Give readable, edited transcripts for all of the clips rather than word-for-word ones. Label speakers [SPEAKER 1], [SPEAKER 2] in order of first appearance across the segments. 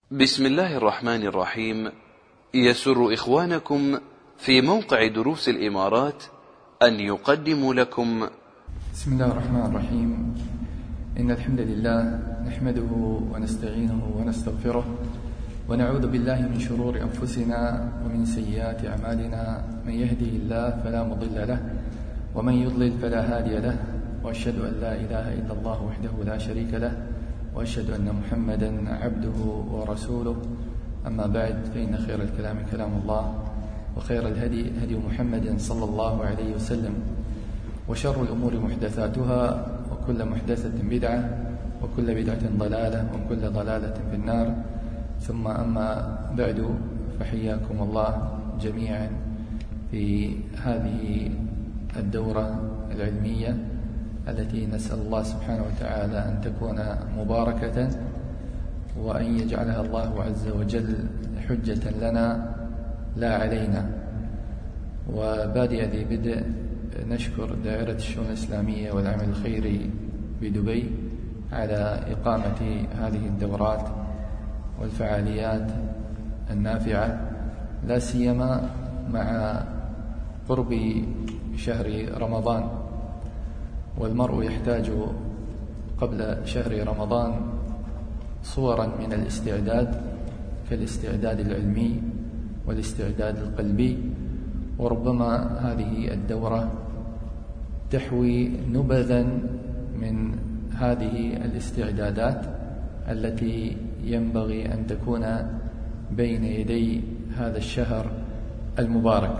[SPEAKER 1] بسم الله الرحمن الرحيم. يسر إخوانكم في موقع دروس الإمارات أن يقدموا لكم
[SPEAKER 2] بسم الله الرحمن الرحيم. إن الحمد لله نحمده ونستعينه ونستغفره ونعوذ بالله من شرور أنفسنا ومن سيئات أعمالنا. من يهده الله فلا مضل له ومن يضلل فلا هادي له، وأشهد أن لا إله إلا الله وحده لا شريك له، وأشهد أن محمدا عبده ورسوله. أما بعد، فإن خير الكلام كلام الله، وخير الهدي هدي محمد صلى الله عليه وسلم، وشر الأمور محدثاتها، وكل محدثة بدعة، وكل بدعة ضلالة، وكل ضلالة في النار. ثم أما بعد، فحياكم الله جميعا في هذه الدورة العلمية التي نسأل الله سبحانه وتعالى أن تكون مباركة، وأن يجعلها الله عز وجل حجة لنا لا علينا. وبادئ ذي بدء نشكر دائرة الشؤون الإسلامية والعمل الخيري بدبي على إقامة هذه الدورات والفعاليات النافعة، لا سيما مع قرب شهر رمضان، والمرء يحتاج قبل شهر رمضان صورا من الاستعداد، كالاستعداد العلمي والاستعداد القلبي. وربما هذه الدورة تحوي نبذا من هذه الاستعدادات التي ينبغي أن تكون بين يدي هذا الشهر المبارك.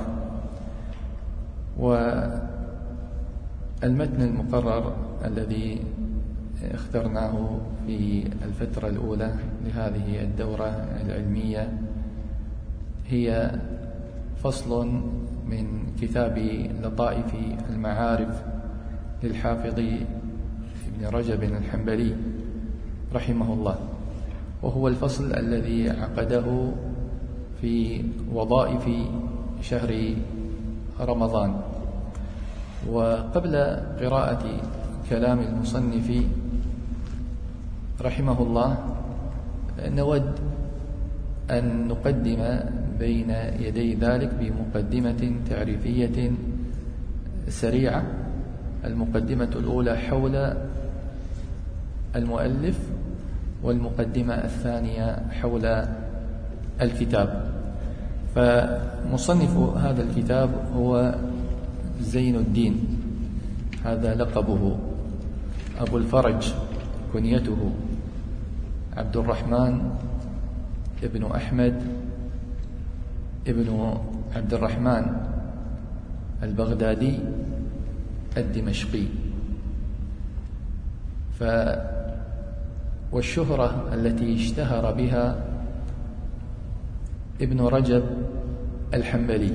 [SPEAKER 2] والمتن المقرر الذي اخترناه في الفترة الأولى لهذه الدورة العلمية هي فصل من كتاب لطائف المعارف للحافظ ابن رجب الحنبلي رحمه الله، وهو الفصل الذي عقده في وظائف شهر رمضان. وقبل قراءة كلام المصنف رحمه الله، نود أن نقدم بين يدي ذلك بمقدمة تعريفية سريعة. المقدمة الأولى حول المؤلف، والمقدمة الثانية حول الكتاب. فمصنف هذا الكتاب هو زين الدين، هذا لقبه، أبو الفرج كنيته، عبد الرحمن ابن أحمد ابن عبد الرحمن البغدادي الدمشقي. والشهرة التي اشتهر بها ابن رجب الحنبلي.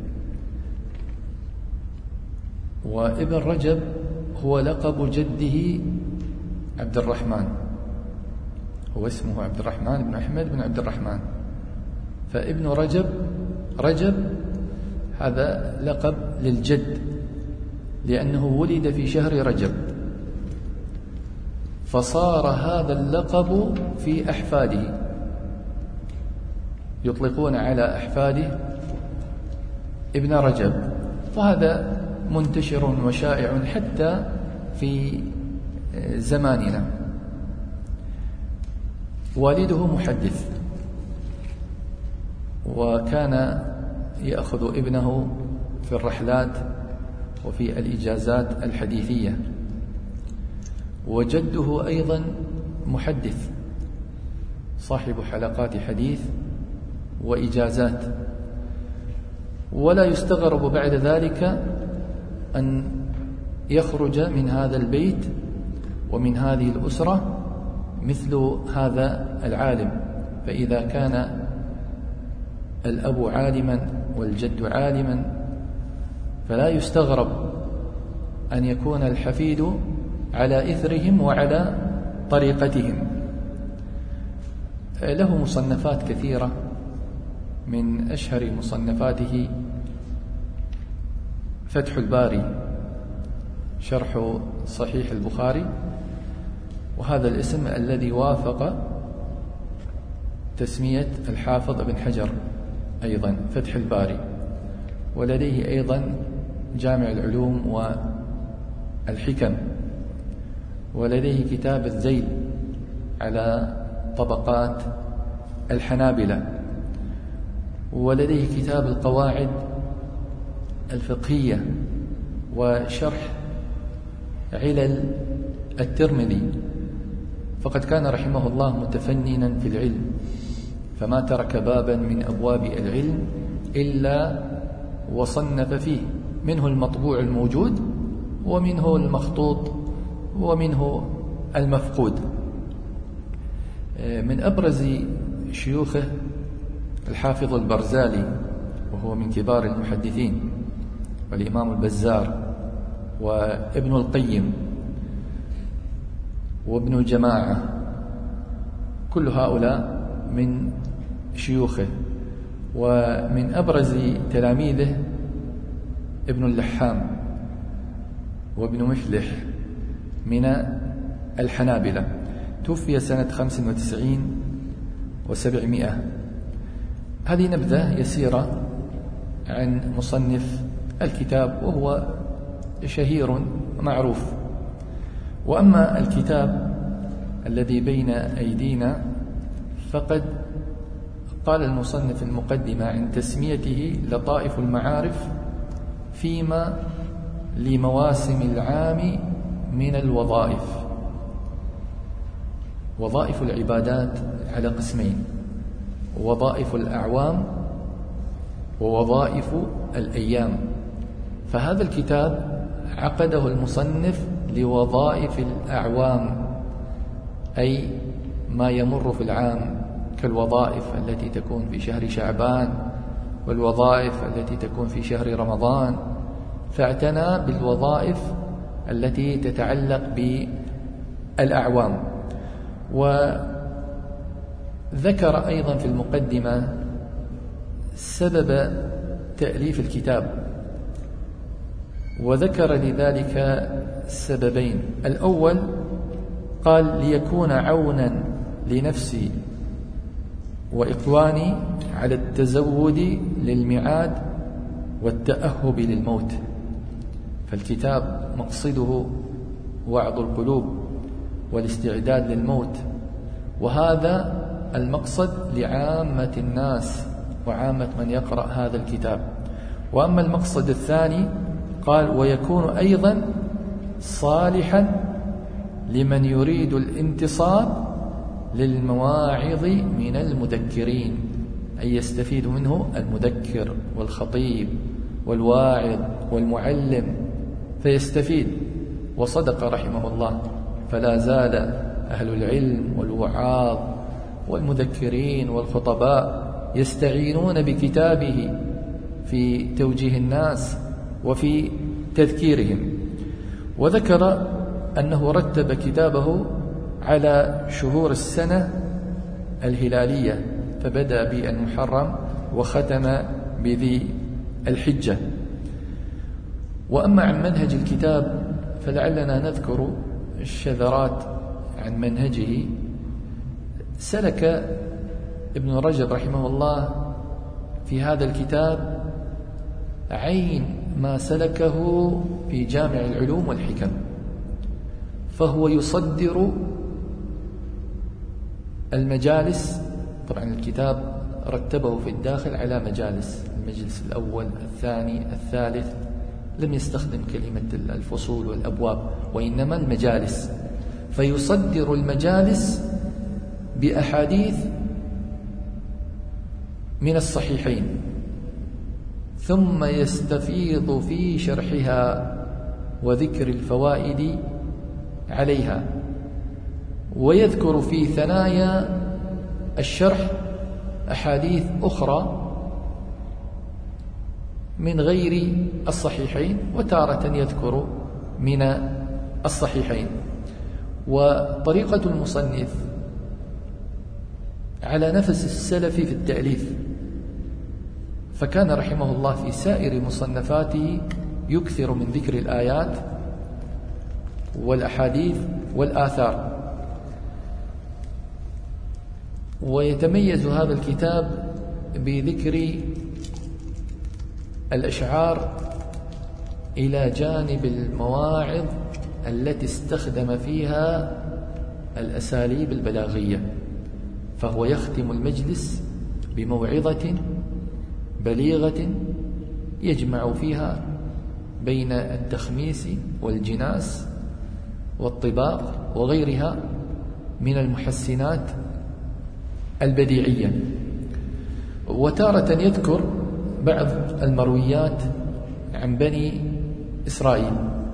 [SPEAKER 2] وابن رجب هو لقب جده عبد الرحمن، هو اسمه عبد الرحمن بن أحمد بن عبد الرحمن، فابن رجب هذا لقب للجد، لأنه ولد في شهر رجب، فصار هذا اللقب في أحفاده، يطلقون على أحفاده ابن رجب. وهذا منتشر وشائع حتى في زماننا. والده محدث، وكان يأخذ ابنه في الرحلات وفي الإجازات الحديثية. وجده أيضا محدث، صاحب حلقات حديث وإجازات. ولا يستغرب بعد ذلك أن يخرج من هذا البيت ومن هذه الأسرة مثل هذا العالم. فإذا كان الأب عالما والجد عالما، فلا يستغرب أن يكون الحفيد على إثرهم وعلى طريقتهم. له مصنفات كثيرة، من أشهر مصنفاته فتح الباري، شرح صحيح البخاري، وهذا الاسم الذي وافق تسمية الحافظ ابن حجر أيضا فتح الباري، ولديه أيضا جامع العلوم والحكم، ولديه كتاب الذيل على طبقات الحنابلة، ولديه كتاب القواعد الفقهية وشرح علل الترمذي. فقد كان رحمه الله متفننا في العلم، فما ترك بابا من أبواب العلم إلا وصنف فيه، منه المطبوع الموجود ومنه المخطوط ومنه المفقود. من أبرز شيوخه الحافظ البرزالي، وهو من كبار المحدثين، والإمام البزار، وابن القيم، وابن جماعة، كل هؤلاء من شيوخه. ومن أبرز تلاميذه ابن اللحام وابن مفلح من الحنابلة، توفي سنة 95 و700. هذه نبذة يسيرة عن مصنف الكتاب، وهو شهير معروف. وأما الكتاب الذي بين أيدينا فقد قال المصنف المقدمة عن تسميته لطائف المعارف فيما لمواسم العام من الوظائف. وظائف العبادات على قسمين: وظائف الأعوام ووظائف الأيام. فهذا الكتاب عقده المصنف لوظائف الأعوام، أي ما يمر في العام كالوظائف التي تكون في شهر شعبان والوظائف التي تكون في شهر رمضان، فاعتنى بالوظائف التي تتعلق بالأعوام. وذكر أيضا في المقدمة سبب تأليف الكتاب، وذكر لذلك سببين: الأول قال ليكون عونا لنفسي وإخواني على التزود للميعاد والتأهب للموت. فالكتاب مقصده وعظ القلوب والاستعداد للموت، وهذا المقصد لعامة الناس وعامة من يقرأ هذا الكتاب. وأما المقصد الثاني قال ويكون أيضا صالحا لمن يريد الانتصاب للمواعظ من المذكرين، أي يستفيد منه المذكر والخطيب والواعظ والمعلم فيستفيد. وصدق رحمه الله، فلا زال أهل العلم والوعاظ والمذكرين والخطباء يستعينون بكتابه في توجيه الناس وفي تذكيرهم. وذكر أنه رتب كتابه على شهور السنة الهلالية، فبدأ بالمحرم وختم بذي الحجة. وأما عن منهج الكتاب فلعلنا نذكر الشذرات عن منهجه. سلك ابن رجب رحمه الله في هذا الكتاب عين ما سلكه في جامع العلوم والحكم، فهو يصدر المجالس. طبعا الكتاب رتبه في الداخل على مجالس: المجلس الأول، الثاني، الثالث، لم يستخدم كلمة الفصول والأبواب، وإنما المجالس. فيصدر المجالس بأحاديث من الصحيحين، ثم يستفيض في شرحها وذكر الفوائد عليها، ويذكر في ثنايا الشرح أحاديث أخرى من غير الصحيحين، وتارة يذكر من الصحيحين. وطريقة المصنف على نفس السلف في التأليف، فكان رحمه الله في سائر مصنفاته يكثر من ذكر الآيات والأحاديث والآثار. ويتميز هذا الكتاب بذكر الأشعار إلى جانب المواعظ التي استخدم فيها الأساليب البلاغية، فهو يختم المجلس بموعظة بليغة يجمع فيها بين التخميس والجناس والطباق وغيرها من المحسنات البديعية. وتارة يذكر بعض المرويات عن بني إسرائيل.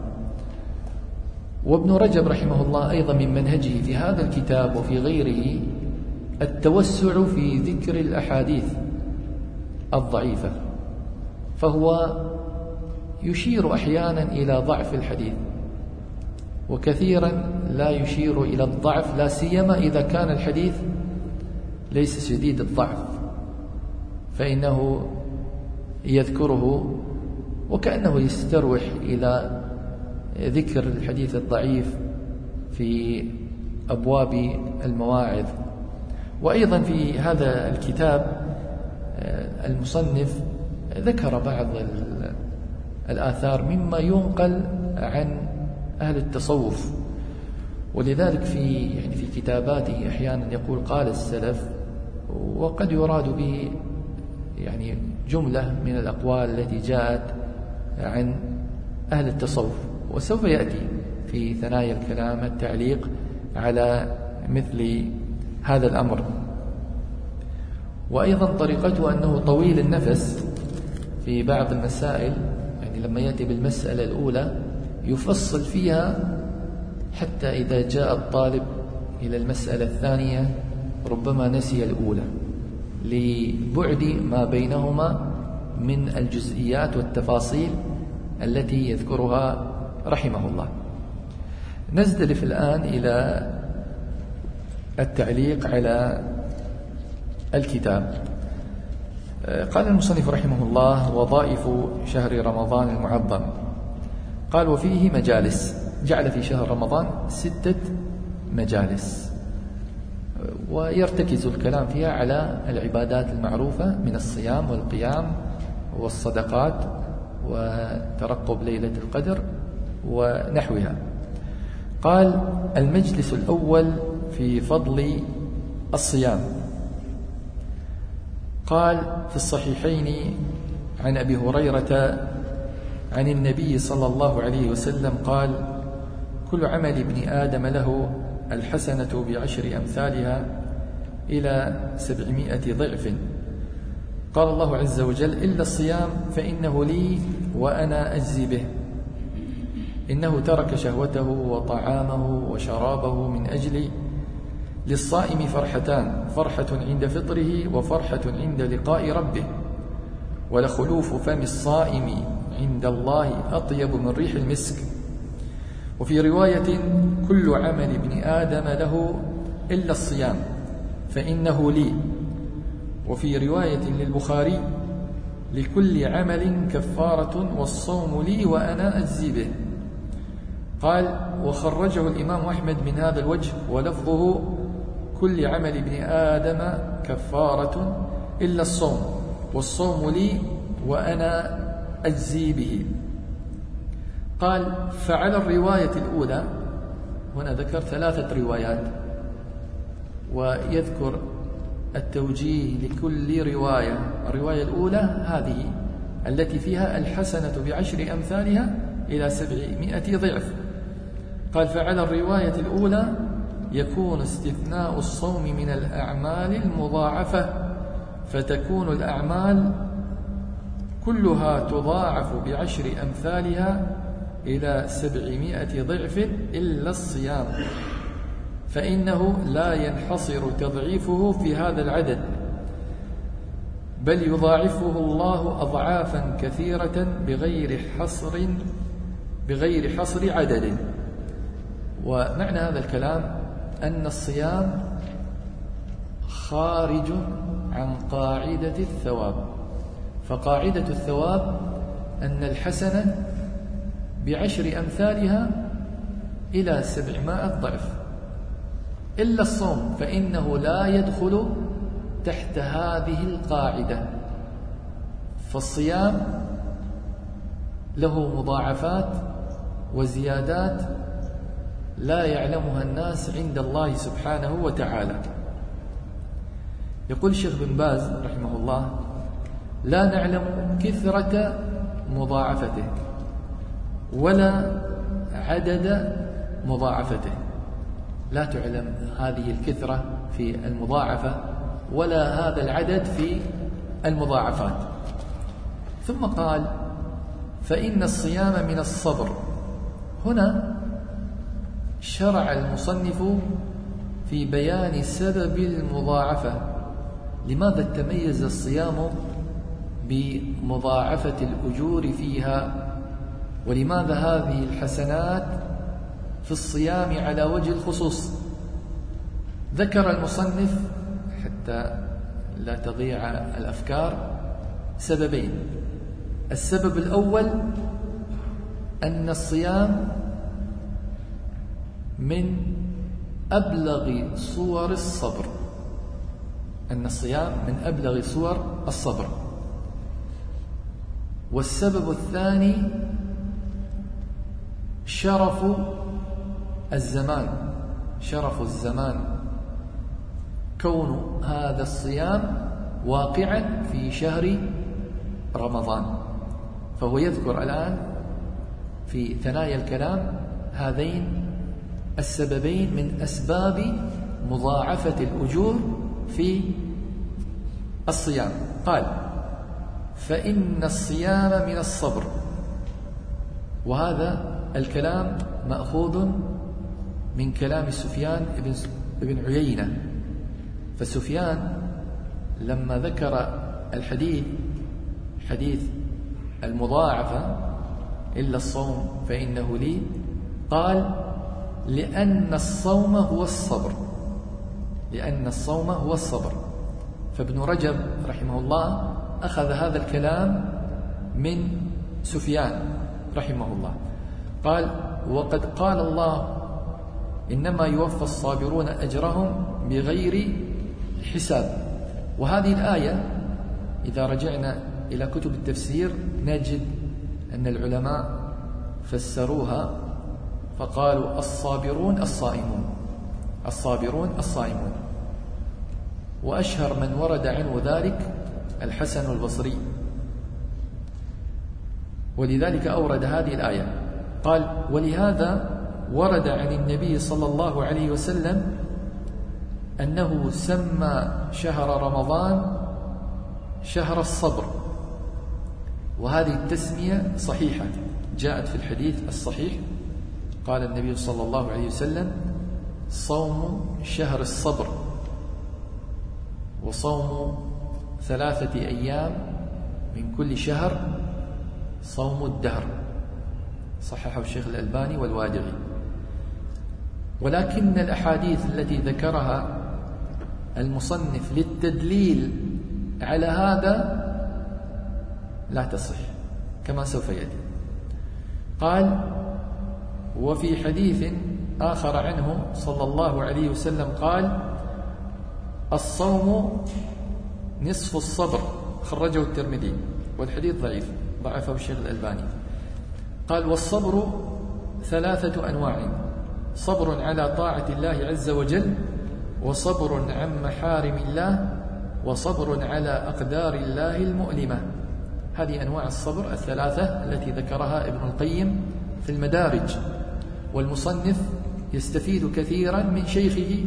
[SPEAKER 2] وابن رجب رحمه الله أيضا من منهجه في هذا الكتاب وفي غيره التوسع في ذكر الأحاديث الضعيفة، فهو يشير أحيانا إلى ضعف الحديث، وكثيرا لا يشير إلى الضعف، لا سيما إذا كان الحديث ليس شديد الضعف، فإنه يذكره وكأنه يستروح إلى ذكر الحديث الضعيف في أبواب المواعظ. وأيضا في هذا الكتاب المصنف ذكر بعض الآثار مما ينقل عن أهل التصوف، ولذلك في كتاباته أحيانا يقول قال السلف، وقد يراد به جملة من الأقوال التي جاءت عن أهل التصوف. وسوف يأتي في ثنايا الكلام التعليق على مثل هذا الأمر. وأيضا طريقته أنه طويل النفس في بعض المسائل، لما يأتي بالمسألة الأولى يفصل فيها حتى إذا جاء الطالب إلى المسألة الثانية ربما نسي الأولى لبعد ما بينهما من الجزئيات والتفاصيل التي يذكرها رحمه الله. نزدلف الآن إلى التعليق على الكتاب. قال المصنف رحمه الله: وظائف شهر رمضان المعظم. قال: وفيه مجالس، جعل في شهر رمضان 6 مجالس، ويرتكز الكلام فيها على العبادات المعروفة من الصيام والقيام والصدقات وترقب ليلة القدر ونحوها. قال: المجلس الأول في فضل الصيام. قال: في الصحيحين عن أبي هريرة عن النبي صلى الله عليه وسلم قال: كل عمل ابن آدم له الحسنة ب10 أمثالها إلى 700 ضعف. قال الله عز وجل: إلا الصيام فإنه لي وأنا أجزي به. إنه ترك شهوته وطعامه وشرابه من أجلي. للصائم فرحتان: فرحة عند فطره وفرحة عند لقاء ربه. ولخلوف فم الصائم عند الله أطيب من ريح المسك. وفي رواية: كل عمل ابن آدم له إلا الصيام فإنه لي. وفي رواية للبخاري: لكل عمل كفارة والصوم لي وأنا أجزي به. قال: وخرجه الإمام أحمد من هذا الوجه ولفظه: كل عمل ابن آدم كفارة إلا الصوم والصوم لي وأنا أجزي به. قال: فعلى الرواية الأولى، هنا ذكر 3 روايات، ويذكر التوجيه لكل رواية. الرواية الأولى هذه التي فيها الحسنة ب10 أمثالها إلى 700 ضعف. قال: فعلى الرواية الأولى يكون استثناء الصوم من الأعمال المضاعفة، فتكون الأعمال كلها تضاعف ب10 أمثالها إلى 700 ضعف إلا الصيام، فإنه لا ينحصر تضعيفه في هذا العدد، بل يضاعفه الله أضعافا كثيرة بغير حصر عدد. ومعنى هذا الكلام أن الصيام خارج عن قاعدة الثواب، فقاعدة الثواب أن الحسنة ب10 أمثالها إلى 700 ضعف، إلا الصوم فإنه لا يدخل تحت هذه القاعدة. فالصيام له مضاعفات وزيادات لا يعلمها الناس عند الله سبحانه وتعالى. يقول الشيخ بن باز رحمه الله: لا نعلم كثرة مضاعفته ولا عدد مضاعفته، لا تعلم هذه الكثرة في المضاعفة ولا هذا العدد في المضاعفات. ثم قال: فإن الصيام من الصبر. هنا شرع المصنف في بيان سبب المضاعفة. لماذا تميز الصيام بمضاعفة الأجور فيها؟ ولماذا هذه الحسنات في الصيام على وجه الخصوص؟ ذكر المصنف حتى لا تضيع الأفكار سببين. السبب الأول أن الصيام من أبلغ صور الصبر، أن الصيام من أبلغ صور الصبر. والسبب الثاني شرف الزمان، شرف الزمان، كون هذا الصيام واقعا في شهر رمضان. فهو يذكر الآن في ثنايا الكلام هذين السببين من أسباب مضاعفة الأجور في الصيام. قال: فإن الصيام من الصبر. وهذا الكلام مأخوذ من كلام سفيان بن عيينة. فسفيان لما ذكر الحديث، حديث المضاعفة إلا الصوم فإنه لي، قال: لأن الصوم هو الصبر، لأن الصوم هو الصبر. فابن رجب رحمه الله أخذ هذا الكلام من سفيان رحمه الله. قال: وقد قال الله: إنما يوفى الصابرون أجرهم بغير حساب. وهذه الآية إذا رجعنا إلى كتب التفسير نجد أن العلماء فسروها فقالوا: الصابرون الصائمون، الصابرون الصائمون. وأشهر من ورد عنه ذلك الحسن البصري، ولذلك أورد هذه الآية. قال: ولهذا ورد عن النبي صلى الله عليه وسلم أنه سمى شهر رمضان شهر الصبر. وهذه التسمية صحيحة، جاءت في الحديث الصحيح. قال النبي صلى الله عليه وسلم: صوم شهر الصبر، وصوم 3 أيام من كل شهر صوم الدهر. صححه الشيخ الألباني والوادعي. ولكن الأحاديث التي ذكرها المصنف للتدليل على هذا لا تصح كما سوف يأتي. قال: وفي حديث آخر عنه صلى الله عليه وسلم قال: الصوم نصف الصبر، خرجه الترمذي، والحديث ضعيف، ضعفه الشيخ الألباني. قال: والصبر 3 أنواع: صبر على طاعة الله عز وجل، وصبر عن محارم الله، وصبر على أقدار الله المؤلمة. هذه أنواع الصبر 3 التي ذكرها ابن القيم في المدارج. والمصنف يستفيد كثيرا من شيخه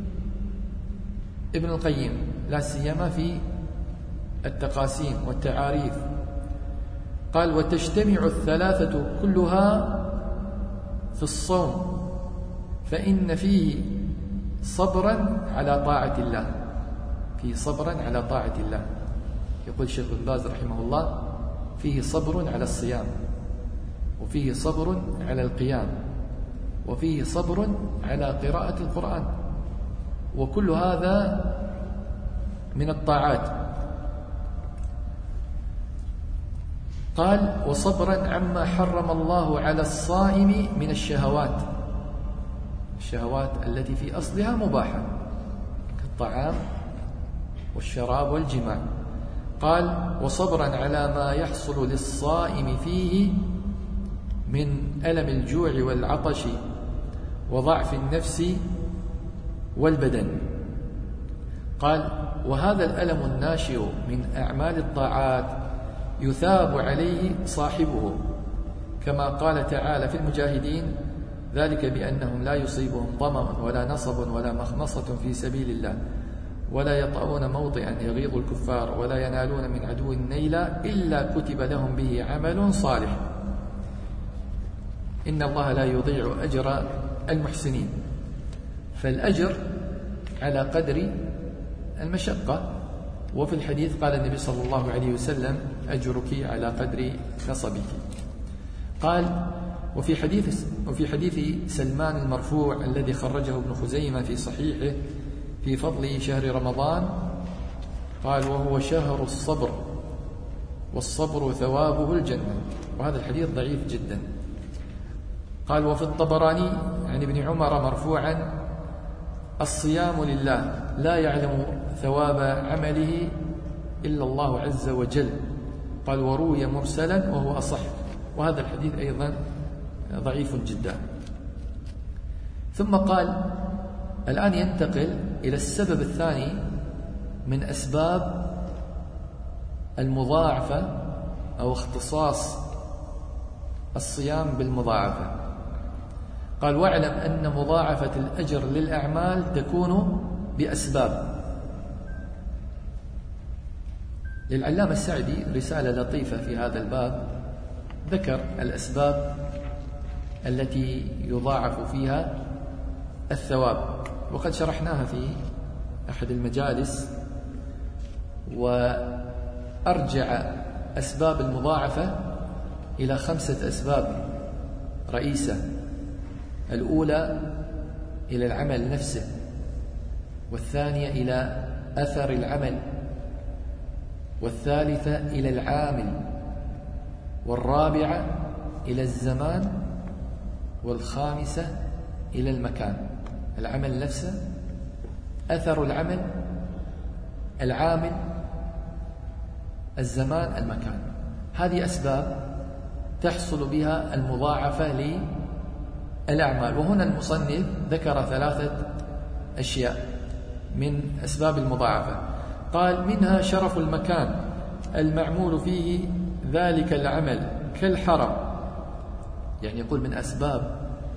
[SPEAKER 2] ابن القيم، لا سيما في التقاسيم والتعاريف. قال: وتجتمع 3 كلها في الصوم، فإن فيه صبرا على طاعة الله، فيه صبرا على طاعة الله. يقول الشيخ بن باز رحمه الله: فيه صبر على الصيام، وفيه صبر على القيام، وفيه صبر على قراءة القرآن، وكل هذا من الطاعات. قال: وصبرا عما حرم الله على الصائم من الشهوات. الشهوات التي في أصلها مباحة كالطعام والشراب والجماع. قال وصبرا على ما يحصل للصائم فيه من ألم الجوع والعطش وضعف النفس والبدن. قال وهذا الألم الناشئ من أعمال الطاعات يثاب عليه صاحبه، كما قال تعالى في المجاهدين ذلك بأنهم لا يصيبهم ظمأ ولا نصب ولا مخمصة في سبيل الله ولا يطؤون موطئا يغيظ الكفار ولا ينالون من عدو نيلا إلا كتب لهم به عمل صالح إن الله لا يضيع أجر المحسنين. فالأجر على قدر المشقة. وفي الحديث قال النبي صلى الله عليه وسلم أجرك على قدر نصبك. قال وفي حديث سلمان المرفوع الذي خرجه ابن خزيمة في صحيحه في فضل شهر رمضان قال وهو شهر الصبر والصبر ثوابه الجنة. وهذا الحديث ضعيف جدا. قال وفي الطبراني عن ابن عمر مرفوعا الصيام لله لا يعلم ثواب عمله إلا الله عز وجل. قال وروي مرسلا وهو أصح. وهذا الحديث أيضا ضعيف جدا. ثم قال الآن ينتقل إلى السبب الثاني من أسباب المضاعفة أو اختصاص الصيام بالمضاعفة. قال واعلم أن مضاعفة الأجر للأعمال تكون بأسباب. للعلامة السعدي رسالة لطيفة في هذا الباب ذكر الأسباب التي يضاعف فيها الثواب، وقد شرحناها في أحد المجالس. وأرجع أسباب المضاعفة إلى 5 أسباب رئيسة. الأولى إلى العمل نفسه، والثانية إلى أثر العمل، والثالثة إلى العامل، والرابعة إلى الزمان، والخامسة إلى المكان. العمل نفسه، أثر العمل، العامل، الزمان، المكان. هذه أسباب تحصل بها المضاعفة للأعمال. وهنا المصنف ذكر 3 أشياء من أسباب المضاعفة. قال منها شرف المكان المعمول فيه ذلك العمل كالحرم. يعني يقول من أسباب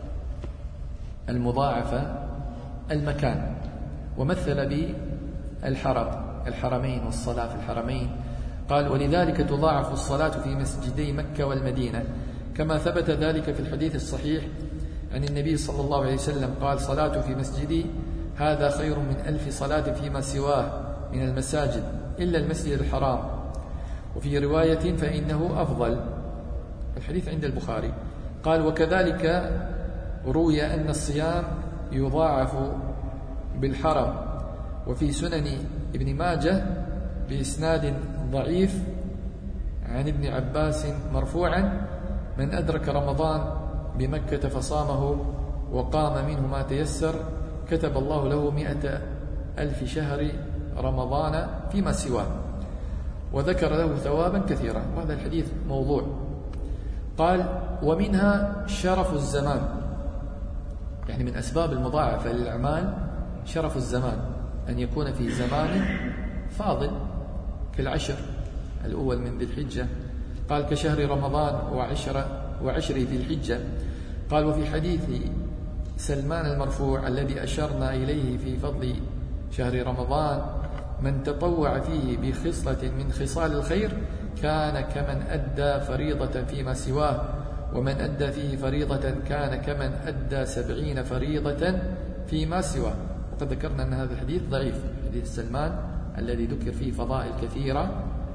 [SPEAKER 2] المضاعفة المكان، ومثل الحرمين والصلاة في الحرمين. قال ولذلك تضاعف الصلاة في مسجدي مكة والمدينة، كما ثبت ذلك في الحديث الصحيح عن النبي صلى الله عليه وسلم قال صلاة في مسجدي هذا خير من 1000 صلاة فيما سواه من المساجد إلا المسجد الحرام. وفي رواية فإنه أفضل. الحديث عند البخاري. قال وكذلك روي أن الصيام يضاعف بالحرم. وفي سنن ابن ماجه بإسناد ضعيف عن ابن عباس مرفوعا من أدرك رمضان بمكة فصامه وقام منه ما تيسر كتب الله له 100,000 شهر رمضان فيما سواه، وذكر له ثوابا كثيرا. وهذا الحديث موضوع. قال ومنها شرف الزمان. يعني من أسباب المضاعفة للأعمال شرف الزمان، أن يكون في زمان فاضل كالعشر الأول من ذي الحجة. قال كشهر رمضان وعشر ذي الحجة. قال وفي حديث سلمان المرفوع الذي أشرنا إليه في فضل شهر رمضان من تطوع فيه بخصلة من خصال الخير كان كمن أدى فريضة فيما سواه، ومن أدى فيه فريضة كان كمن أدى 70 فريضة فيما سواه. وقد ذكرنا أن هذا الحديث ضعيف، حديث سلمان الذي ذكر فيه فضائل كثيرة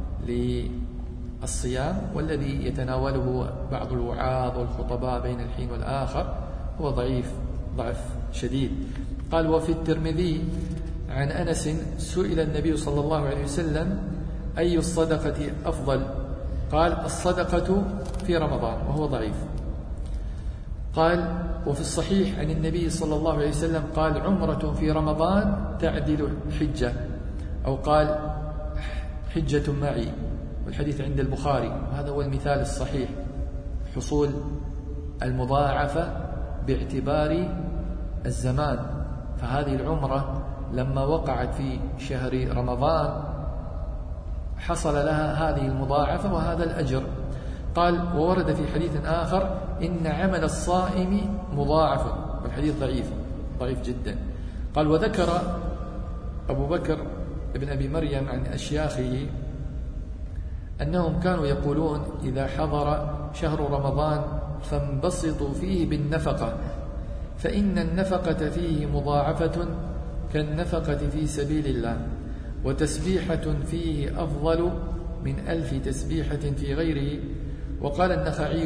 [SPEAKER 2] للصيام، والذي يتناوله بعض الوعاظ والخطباء بين الحين والآخر هو ضعف شديد. قال وفي الترمذي عن أنس سئل النبي صلى الله عليه وسلم أي الصدقة أفضل؟ قال الصدقة في رمضان، وهو ضعيف. قال: وفي الصحيح عن النبي صلى الله عليه وسلم قال: عمرة في رمضان تعدل حجة، أو قال: حجة معي، والحديث عند البخاري. وهذا هو المثال الصحيح، حصول المضاعفة باعتبار الزمان. فهذه العمرة لما وقعت في شهر رمضان حصل لها هذه المضاعفة وهذا الأجر. قال: وورد في حديث آخر: إن عمل الصائم مضاعف، والحديث ضعيف جدا. قال: وذكر أبو بكر ابن أبي مريم عن أشياخه أنهم كانوا يقولون: إذا حضر شهر رمضان فانبسطوا فيه بالنفقة، فإن النفقة فيه مضاعفة كالنفقة في سبيل الله، وتسبيحة فيه أفضل من 1000 تسبيحة في غيره. وقال النخعي: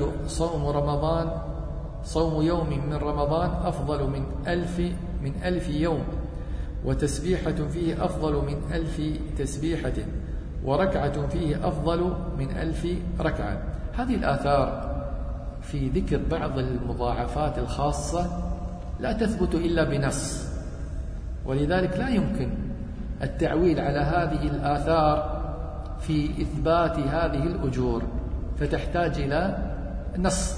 [SPEAKER 2] صوم يوم من رمضان أفضل من 1000 يوم، وتسبيحة فيه أفضل من 1000 تسبيحة، وركعة فيه أفضل من 1000 ركعة. هذه الآثار في ذكر بعض المضاعفات الخاصة لا تثبت إلا بنص، ولذلك لا يمكن التعويل على هذه الآثار في إثبات هذه الأجور، فتحتاج إلى نص.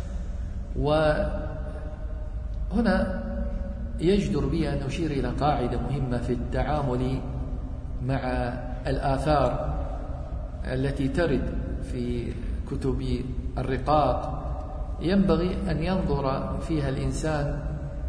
[SPEAKER 2] وهنا يجدر بي أن أشير إلى قاعدة مهمة في التعامل مع الآثار التي ترد في كتب الرقاق. ينبغي أن ينظر فيها الإنسان،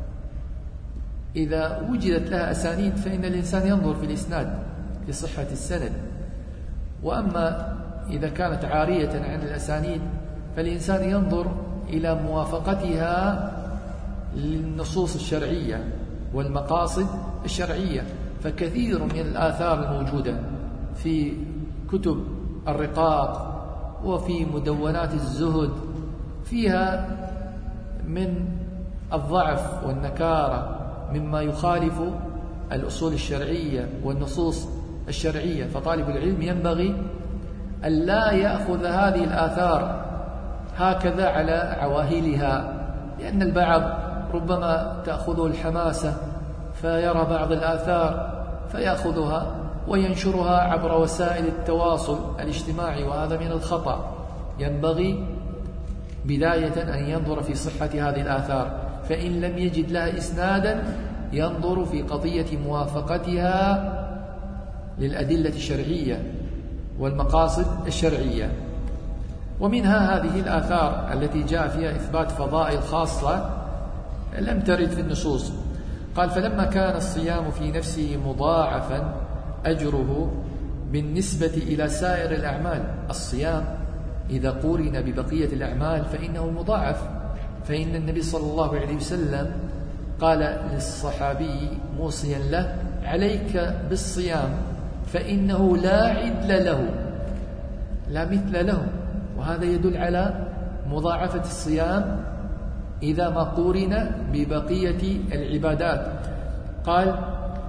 [SPEAKER 2] إذا وجدت لها أسانيد فإن الإنسان ينظر في الإسناد في صحة السند، وأما إذا كانت عارية عن الأسانيد فالإنسان ينظر إلى موافقتها للنصوص الشرعية والمقاصد الشرعية. فكثير من الآثار الموجودة في كتب الرقاق وفي مدونات الزهد فيها من الضعف والنكارة مما يخالف الأصول الشرعية والنصوص الشرعية. فطالب العلم ينبغي أن لا يأخذ هذه الآثار هكذا على عواهلها، لأن البعض ربما تأخذه الحماسة فيرى بعض الآثار فيأخذها وينشرها عبر وسائل التواصل الاجتماعي، وهذا من الخطأ. ينبغي بداية أن ينظر في صحة هذه الآثار، فإن لم يجد لها إسنادا ينظر في قضية موافقتها للأدلة الشرعية والمقاصد الشرعية. ومنها هذه الآثار التي جاء فيها إثبات فضائل خاصة لم ترد في النصوص. قال: فلما كان الصيام في نفسه مضاعفا أجره بالنسبة إلى سائر الأعمال، الصيام إذا قورن ببقية الأعمال فإنه مضاعف. فإن النبي صلى الله عليه وسلم قال للصحابي موصيا له: عليك بالصيام فإنه لا عدل له، لا مثل له. وهذا يدل على مضاعفة الصيام إذا ما قورن ببقية العبادات. قال: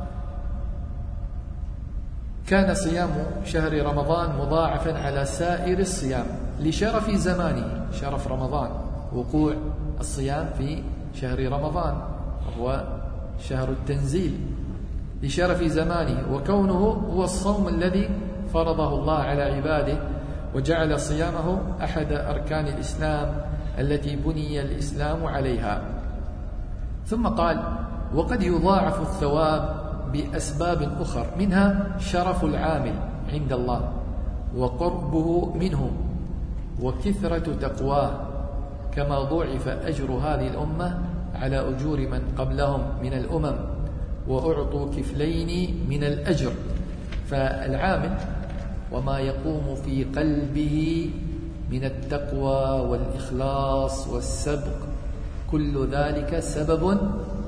[SPEAKER 2] كان صيام شهر رمضان مضاعفا على سائر الصيام لشرف زمانه، شرف رمضان وقوع الصيام في شهر رمضان وهو شهر التنزيل، لشرف زمانه، وكونه هو الصوم الذي فرضه الله على عباده وجعل صيامه أحد أركان الإسلام التي بني الإسلام عليها. ثم قال: وقد يضاعف الثواب بأسباب أخرى، منها شرف العامل عند الله وقربه منه وكثرة تقواه، كما ضعف أجر هذه الأمة على أجور من قبلهم من الأمم وأعطوا كفلين من الأجر. فالعامل وما يقوم في قلبه من التقوى والإخلاص والسبق كل ذلك سبب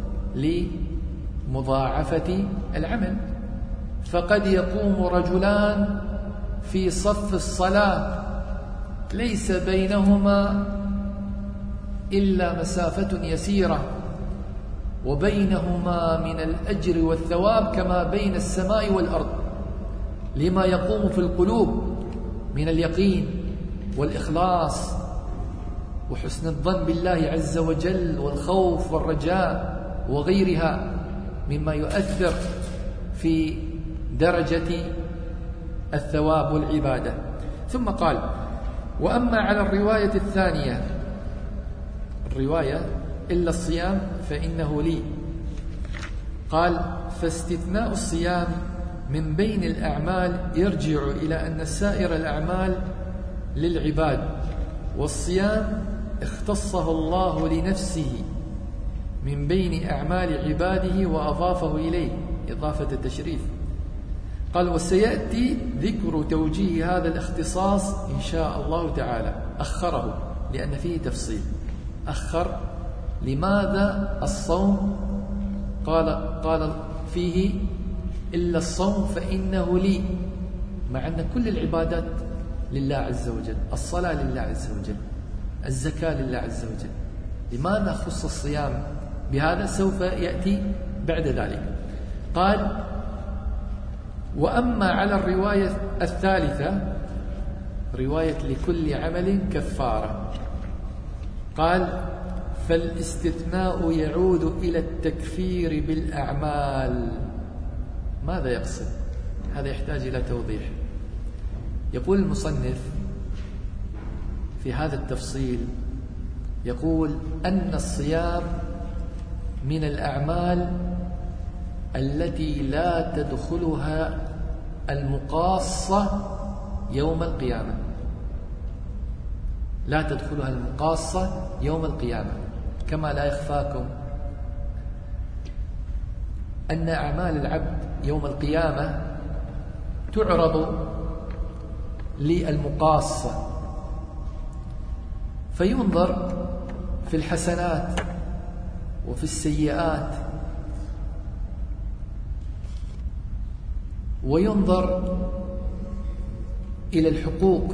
[SPEAKER 2] لمضاعفة العمل. فقد يقوم رجلان في صف الصلاة ليس بينهما إلا مسافة يسيرة، وبينهما من الأجر والثواب كما بين السماء والأرض، لما يقوم في القلوب من اليقين والإخلاص وحسن الظن بالله عز وجل والخوف والرجاء وغيرها مما يؤثر في درجة الثواب والعبادة. ثم قال: وأما على الرواية الثانية، الرواية إلا الصيام فإنه لي، قال: فاستثناء الصيام من بين الأعمال يرجع إلى أن سائر الأعمال للعباد، والصيام اختصه الله لنفسه من بين أعمال عباده وأضافه إليه إضافة التشريف. قال: وسيأتي ذكر توجيه هذا الاختصاص إن شاء الله تعالى. أخره لأن فيه تفصيل، أخر لماذا الصوم؟ قال فيه إلا الصوم فإنه لي، مع أن كل العبادات لله عز وجل، الصلاة لله عز وجل، الزكاة لله عز وجل، لماذا خص الصيام بهذا؟ سوف يأتي بعد ذلك. قال: وأما على الرواية الثالثة، رواية لكل عمل كفارة، قال: فالاستثناء يعود إلى التكفير بالأعمال. ماذا يقصد؟ هذا يحتاج إلى توضيح. يقول المصنف في هذا التفصيل، يقول أن الصيام من الأعمال التي لا تدخلها المقاصة يوم القيامة، لا تدخلها المقاصة يوم القيامة، كما لا يخفاكم أن أعمال العبد يوم القيامة تعرض للمقاصة، فينظر في الحسنات وفي السيئات، وينظر إلى الحقوق،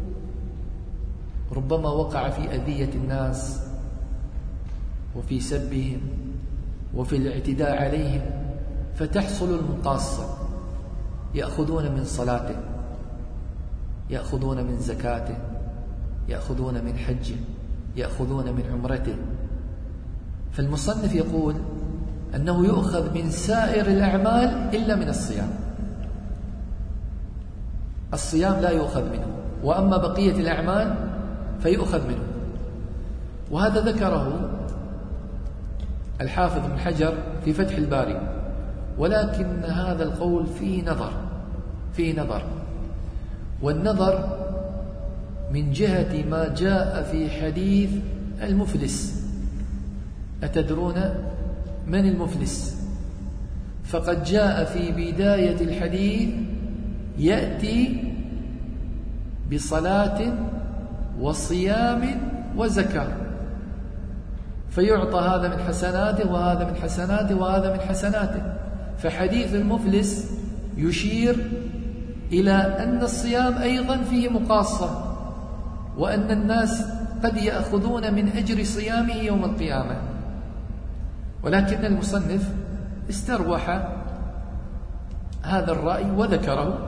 [SPEAKER 2] ربما وقع في أذية الناس وفي سبهم وفي الاعتداء عليهم، فتحصل المقاصة، يأخذون من صلاته، يأخذون من زكاته، يأخذون من حجه، يأخذون من عمرته. فالمصنف يقول أنه يؤخذ من سائر الأعمال إلا من الصيام. الصيام لا يؤخذ منه، وأما بقية الأعمال فيؤخذ منه. وهذا ذكره الحافظ ابن حجر في فتح الباري، ولكن هذا القول فيه نظر، والنظر من جهة ما جاء في حديث المفلس. أتدرون من المفلس؟ فقد جاء في بداية الحديث: يأتي بصلاة وصيام وزكاة، فيعطى هذا من حسناته وهذا من حسناته وهذا من حسناته. فحديث المفلس يشير إلى أن الصيام أيضا فيه مقاصة، وأن الناس قد يأخذون من أجر صيامه يوم القيامة. ولكن المصنف استروح هذا الرأي وذكره.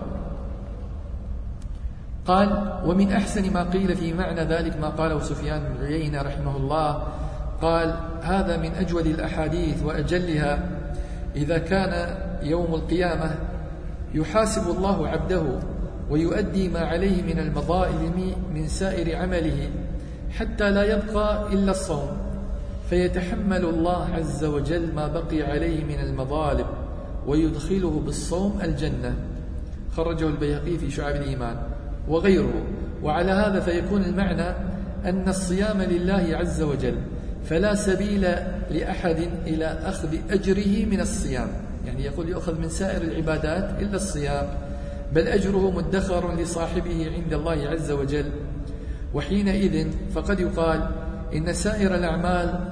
[SPEAKER 2] قال: ومن أحسن ما قيل في معنى ذلك ما قاله سفيان بن عيينة رحمه الله، قال: هذا من أجود الأحاديث وأجلها. إذا كان يوم القيامة يحاسب الله عبده ويؤدي ما عليه من المظالم من سائر عمله، حتى لا يبقى إلا الصوم، فيتحمل الله عز وجل ما بقي عليه من المظالم ويدخله بالصوم الجنة. خرجه البيهقي في شعب الإيمان وغيره. وعلى هذا فيكون المعنى أن الصيام لله عز وجل، فلا سبيل لأحد إلى أخذ أجره من الصيام، يعني يقول يأخذ من سائر العبادات إلا الصيام، بل أجره مدخر لصاحبه عند الله عز وجل. وحينئذ فقد يقال إن سائر الأعمال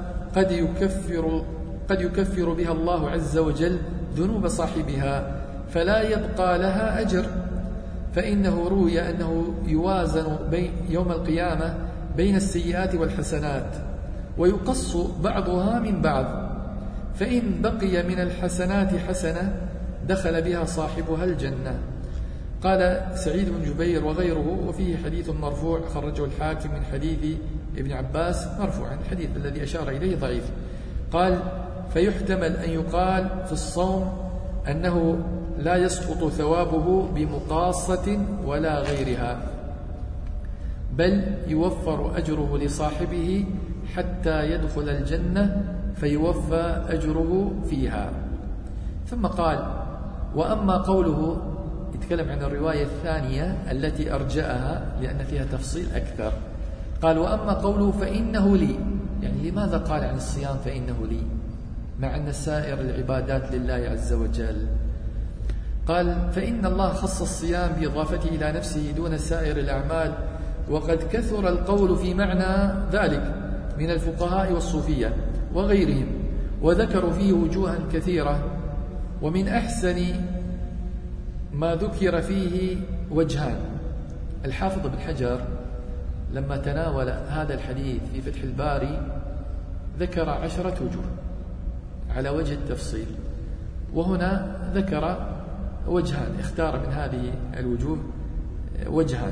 [SPEAKER 2] قد يكفر بها الله عز وجل ذنوب صاحبها، فلا يبقى لها أجر. فإنه روي أنه يوازن يوم القيامة بين السيئات والحسنات، ويقص بعضها من بعض، فإن بقي من الحسنات حسنة دخل بها صاحبها الجنة. قال سعيد بن جبير وغيره: وفيه حديث مرفوع خرجه الحاكم من حديث ابن عباس مرفوعا، الحديث الذي أشار إليه ضعيف. قال: فيحتمل أن يقال في الصوم أنه لا يسقط ثوابه بمقاصة ولا غيرها، بل يوفر أجره لصاحبه حتى يدخل الجنة فيوفى أجره فيها. ثم قال: وأما قوله، يتكلم عن الرواية الثانية التي أرجأها لأن فيها تفصيل أكثر. قال: وأما قوله فإنه لي، يعني لماذا قال عن الصيام فإنه لي مع أن سائر العبادات لله عز وجل؟ قال: فإن الله خص الصيام بإضافته إلى نفسه دون سائر الأعمال، وقد كثر القول في معنى ذلك من الفقهاء والصوفية وغيرهم، وذكروا فيه وجوها كثيرة، ومن أحسن ما ذكر فيه وجهان. الحافظ بن حجر لما تناول هذا الحديث في فتح الباري ذكر 10 وجوه على وجه التفصيل، وهنا ذكر وجهان، اختار من هذه الوجوه وجهان.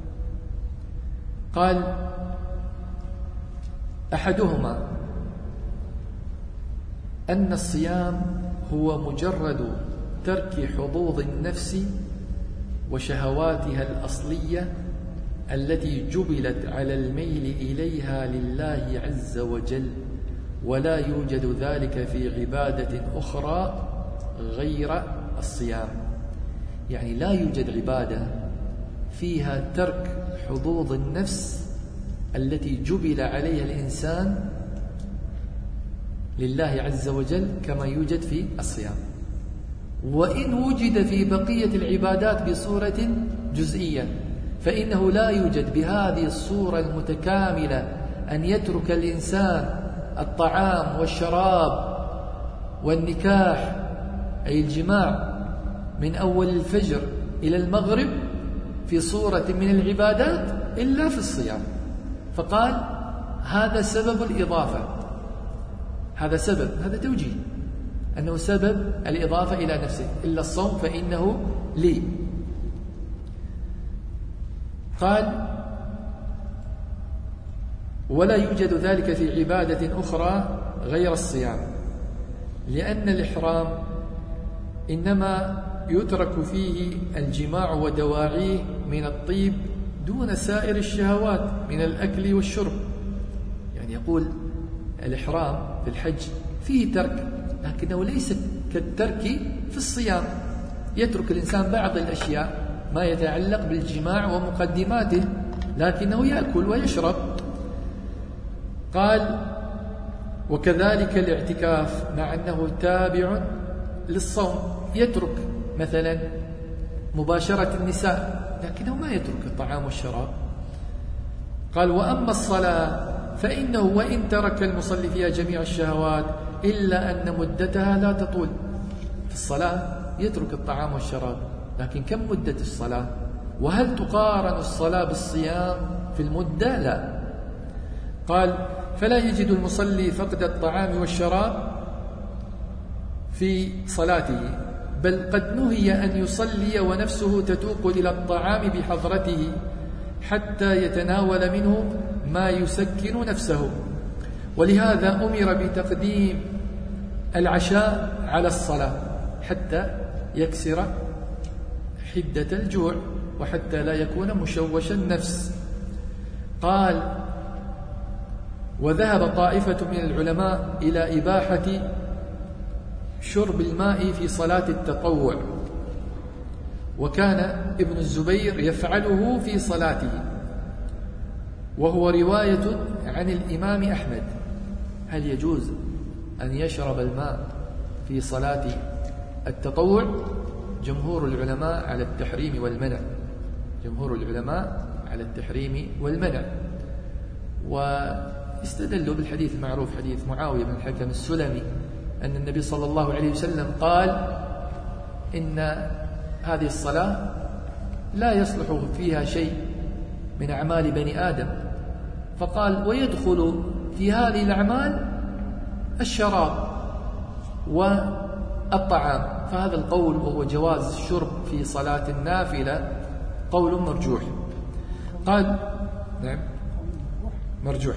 [SPEAKER 2] قال: أحدهما أن الصيام هو مجرد ترك حظوظ النفس وشهواتها الأصلية التي جبلت على الميل إليها لله عز وجل، ولا يوجد ذلك في عبادة أخرى غير الصيام. يعني لا يوجد عبادة فيها ترك حظوظ النفس التي جبل عليها الإنسان لله عز وجل كما يوجد في الصيام، وإن وجد في بقية العبادات بصورة جزئية، فإنه لا يوجد بهذه الصورة المتكاملة أن يترك الإنسان الطعام والشراب والنكاح أي الجماع من أول الفجر إلى المغرب في صورة من العبادات إلا في الصيام. فقال: هذا سبب الإضافة، هذا سبب، هذا توجيه أنه سبب الإضافة إلى نفسه، إلا الصوم فإنه لي. قال: ولا يوجد ذلك في عبادة أخرى غير الصيام، لأن الإحرام إنما يترك فيه الجماع ودواعيه من الطيب دون سائر الشهوات من الأكل والشرب. يعني يقول الإحرام في الحج فيه ترك، لكنه ليس كالترك في الصيام، يترك الإنسان بعض الأشياء ما يتعلق بالجماع ومقدماته، لكنه يأكل ويشرب. قال: وكذلك الاعتكاف مع أنه تابع للصوم، يترك مثلا مباشرة النساء لكنه ما يترك الطعام والشراب. قال: وأما الصلاة فإنه وإن ترك المصلي فيها جميع الشهوات إلا أن مدتها لا تطول. في الصلاة يترك الطعام والشراب، لكن كم مدة الصلاة؟ وهل تقارن الصلاة بالصيام في المدة؟ لا. قال: فلا يجد المصلي فقد الطعام والشراب في صلاته، بل قد نهي أن يصلي ونفسه تتوق إلى الطعام بحضرته حتى يتناول منه ما يسكن نفسه، ولهذا أمر بتقديم العشاء على الصلاة حتى يكسر حدة الجوع وحتى لا يكون مشوش النفس. قال: وذهب طائفة من العلماء إلى إباحة شرب الماء في صلاة التطوع، وكان ابن الزبير يفعله في صلاته، وهو رواية عن الإمام أحمد. هل يجوز أن يشرب الماء في صلاة التطوع؟ جمهور العلماء على التحريم والمنع، جمهور العلماء على التحريم والمنع، واستدلوا بالحديث المعروف حديث معاوية بن الحكم السلمي أن النبي صلى الله عليه وسلم قال: إن هذه الصلاة لا يصلح فيها شيء من أعمال بني آدم، فقال: ويدخل في هذه الأعمال الشراب والطعام. فهذا القول وهو جواز الشرب في صلاة النافلة قول مرجوح. قال: نعم. مرجوح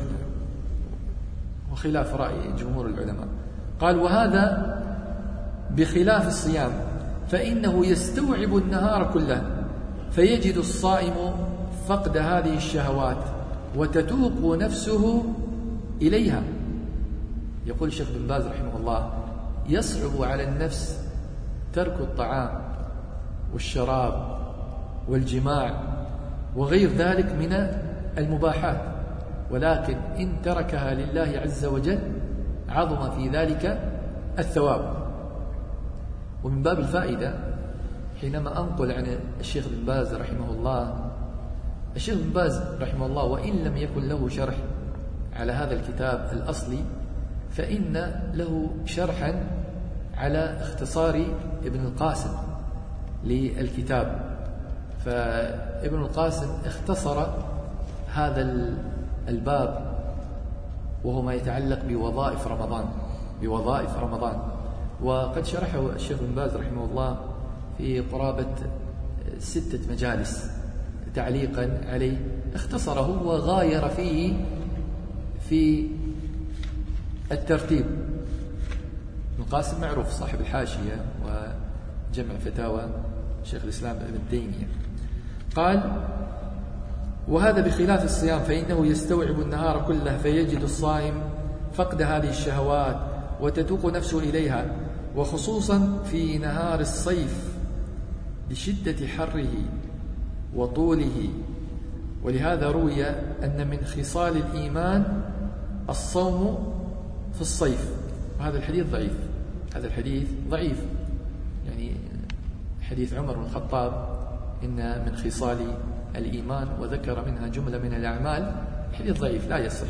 [SPEAKER 2] وخلاف رأي جمهور العلماء. قال وهذا بخلاف الصيام فإنه يستوعب النهار كله فيجد الصائم فقد هذه الشهوات وتتوق نفسه إليها. يقول الشيخ بن باز رحمه الله يصعب على النفس ترك الطعام والشراب والجماع وغير ذلك من المباحات، ولكن إن تركها لله عز وجل عظم في ذلك الثواب. ومن باب الفائدة حينما أنقل عن الشيخ بن باز رحمه الله، الشيخ بن باز رحمه الله وإن لم يكن له شرح على هذا الكتاب الأصلي فإن له شرحا على اختصار ابن القاسم للكتاب، فابن القاسم اختصر هذا الباب وهو ما يتعلق بوظائف رمضان، وقد شرحه الشيخ بن باز رحمه الله في قرابة 6 مجالس تعليقا عليه، اختصره وغاير فيه في الترتيب. ابن القاسم معروف صاحب الحاشية وجمع فتاوى شيخ الإسلام ابن تيمية. قال وهذا بخلاف الصيام فإنه يستوعب النهار كله فيجد الصائم فقد هذه الشهوات وتتوق نفسه إليها، وخصوصا في نهار الصيف لشدة حره وطوله. ولهذا روي أن من خصال الإيمان الصوم في الصيف، وهذا الحديث ضعيف. هذا الحديث ضعيف، يعني حديث عمر بن الخطاب إن من خصال الإيمان وذكر منها جملة من الأعمال، حديث ضعيف لا يصح.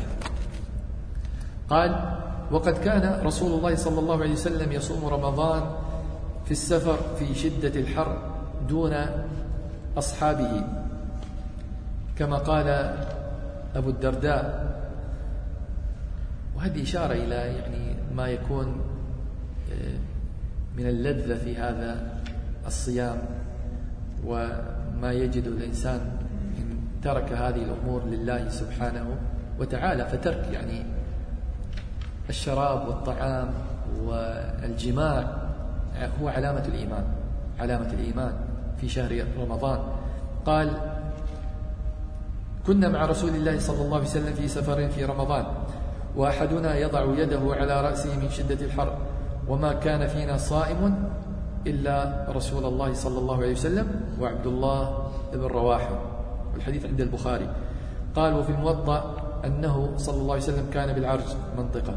[SPEAKER 2] قال وقد كان رسول الله صلى الله عليه وسلم يصوم رمضان في السفر في شدة الحر دون أصحابه، كما قال أبو الدرداء. وهذه إشارة إلى يعني ما يكون من اللذة في هذا الصيام، وما يجد الإنسان إن ترك هذه الأمور لله سبحانه وتعالى. فترك يعني الشراب والطعام والجماع هو علامة الإيمان في شهر رمضان. قال كنا مع رسول الله صلى الله عليه وسلم في سفر في رمضان، وأحدنا يضع يده على رأسه من شدة الحر، وما كان فينا صائم إلا رسول الله صلى الله عليه وسلم وعبد الله بن رواحة، والحديث عند البخاري. قال وفي الموطأ أنه صلى الله عليه وسلم كان بالعرج منطقة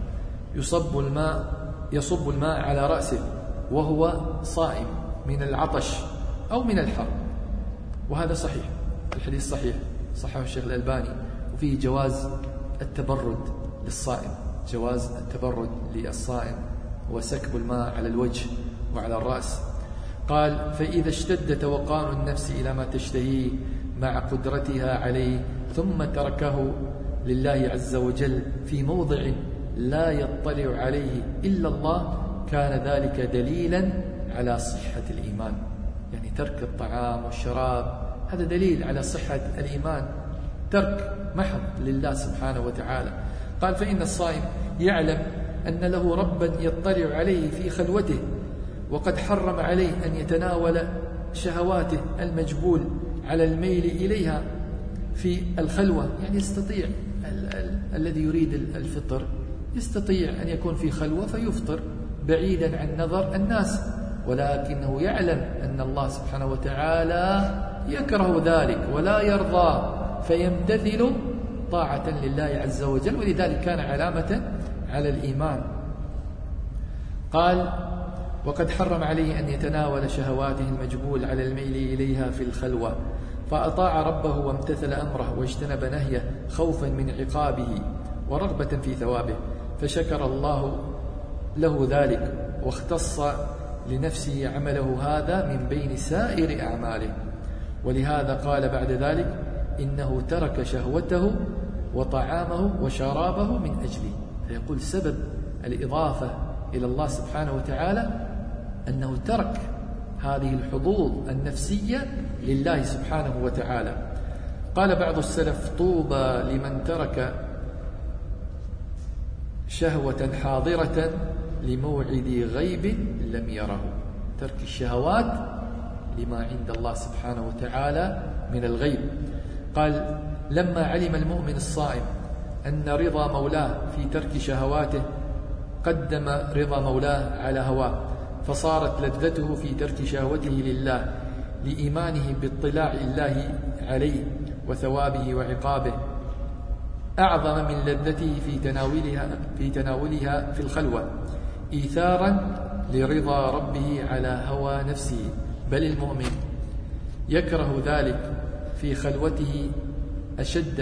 [SPEAKER 2] يصب الماء على رأسه وهو صائم من العطش أو من الحر، وهذا صحيح، الحديث صحيح، صححه الشيخ الألباني. وفيه جواز التبرد للصائم، جواز التبرد للصائم وسكب الماء على الوجه وعلى الرأس. قال فإذا اشتد توقان النفس إلى ما تشتهيه مع قدرتها عليه ثم تركه لله عز وجل في موضع لا يطلع عليه إلا الله، كان ذلك دليلا على صحة الإيمان. يعني ترك الطعام والشراب هذا دليل على صحة الإيمان، ترك محض لله سبحانه وتعالى. قال فإن الصائم يعلم أن له ربا يطلع عليه في خلوته، وقد حرم عليه أن يتناول شهواته المجبول على الميل إليها في الخلوة. يعني يستطيع الذي يريد الفطر يستطيع أن يكون في خلوة فيفطر بعيدا عن نظر الناس، ولكنه يعلم أن الله سبحانه وتعالى يكره ذلك ولا يرضى، فيمتثل طاعة لله عز وجل، ولذلك كان علامة على الإيمان. قال وقد حرم عليه أن يتناول شهواته المجبول على الميل إليها في الخلوة، فأطاع ربه وامتثل أمره واجتنب نهيه خوفا من عقابه ورغبة في ثوابه، فشكر الله له ذلك واختص لنفسه عمله هذا من بين سائر أعماله. ولهذا قال بعد ذلك إنه ترك شهوته وطعامه وشرابه من أجله. فيقول سبب الإضافة إلى الله سبحانه وتعالى أنه ترك هذه الحظوظ النفسية لله سبحانه وتعالى. قال بعض السلف طوبى لمن ترك شهوة حاضرة لموعد غيب لم يره. ترك الشهوات لما عند الله سبحانه وتعالى من الغيب. قال لما علم المؤمن الصائم أن رضا مولاه في ترك شهواته قدم رضا مولاه على هواه، فصارت لذته في ترك شهوته لله لإيمانه باطلاع الله عليه وثوابه وعقابه أعظم من لذته في تناولها في الخلوة إيثارا لرضا ربه على هوى نفسه. بل المؤمن يكره ذلك في خلوته أشد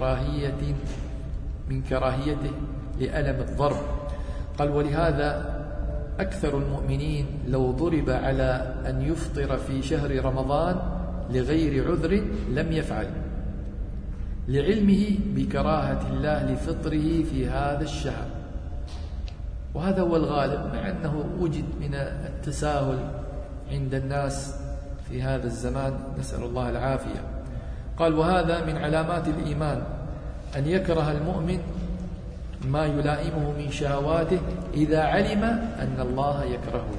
[SPEAKER 2] من كراهيته لألم الضرب. قال ولهذا أكثر المؤمنين لو ضرب على أن يفطر في شهر رمضان لغير عذر لم يفعل، لعلمه بكراهة الله لفطره في هذا الشهر. وهذا هو الغالب، مع أنه وجد من التساهل عند الناس في هذا الزمان، نسأل الله العافية. قال وهذا من علامات الإيمان أن يكره المؤمن ما يلائمه من شهواته إذا علم أن الله يكرهه،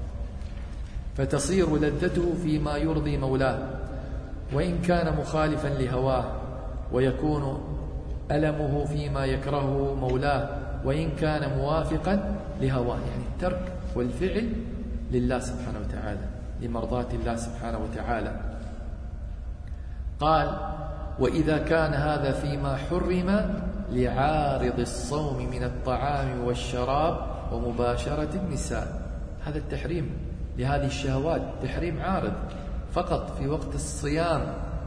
[SPEAKER 2] فتصير لذته فيما يرضي مولاه وإن كان مخالفا لهواه، ويكون ألمه فيما يكرهه مولاه وإن كان موافقا لهواه، يعني الترك والفعل لله سبحانه وتعالى، لمرضاة الله سبحانه وتعالى. قال وإذا كان هذا فيما حرم لعارض الصوم من الطعام والشراب ومباشرة النساء، هذا التحريم لهذه الشهوات تحريم عارض فقط في وقت الصيام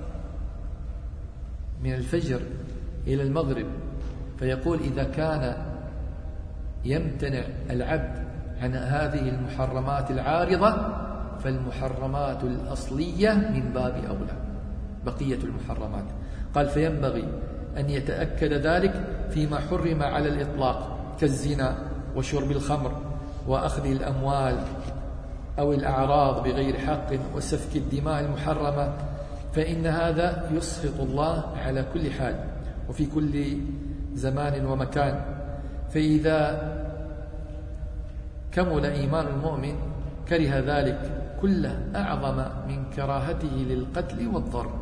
[SPEAKER 2] من الفجر إلى المغرب. فيقول إذا كان يمتنع العبد عن هذه المحرمات العارضة فالمحرمات الأصلية من باب أولى، بقية المحرمات. قال فينبغي أن يتأكد ذلك فيما حرم على الإطلاق كالزنا وشرب الخمر وأخذ الأموال أو الأعراض بغير حق وسفك الدماء المحرمة، فإن هذا يسخط الله على كل حال وفي كل زمان ومكان. فإذا كمل إيمان المؤمن كره ذلك كله أعظم من كراهته للقتل والضرب.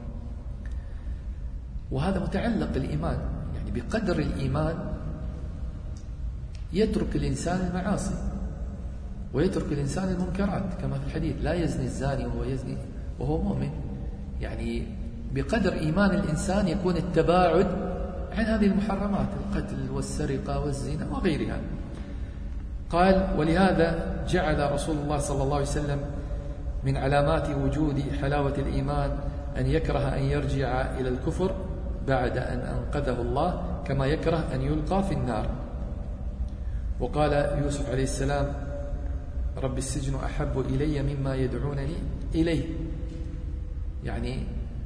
[SPEAKER 2] وهذا متعلق الإيمان، يعني بقدر الإيمان يترك الإنسان المعاصي ويترك الإنسان المنكرات، كما في الحديث لا يزني الزاني وهو يزني وهو مؤمن. يعني بقدر إيمان الإنسان يكون التباعد عن هذه المحرمات، القتل والسرقة والزنا وغيرها. قال ولهذا جعل رسول الله صلى الله عليه وسلم من علامات وجود حلاوة الإيمان أن يكره أن يرجع إلى الكفر بعد أن أنقذه الله، كما يكره أن يلقى في النار. وقال يوسف عليه السلام رب السجن أحب إلي مما يدعونني إليه، يعني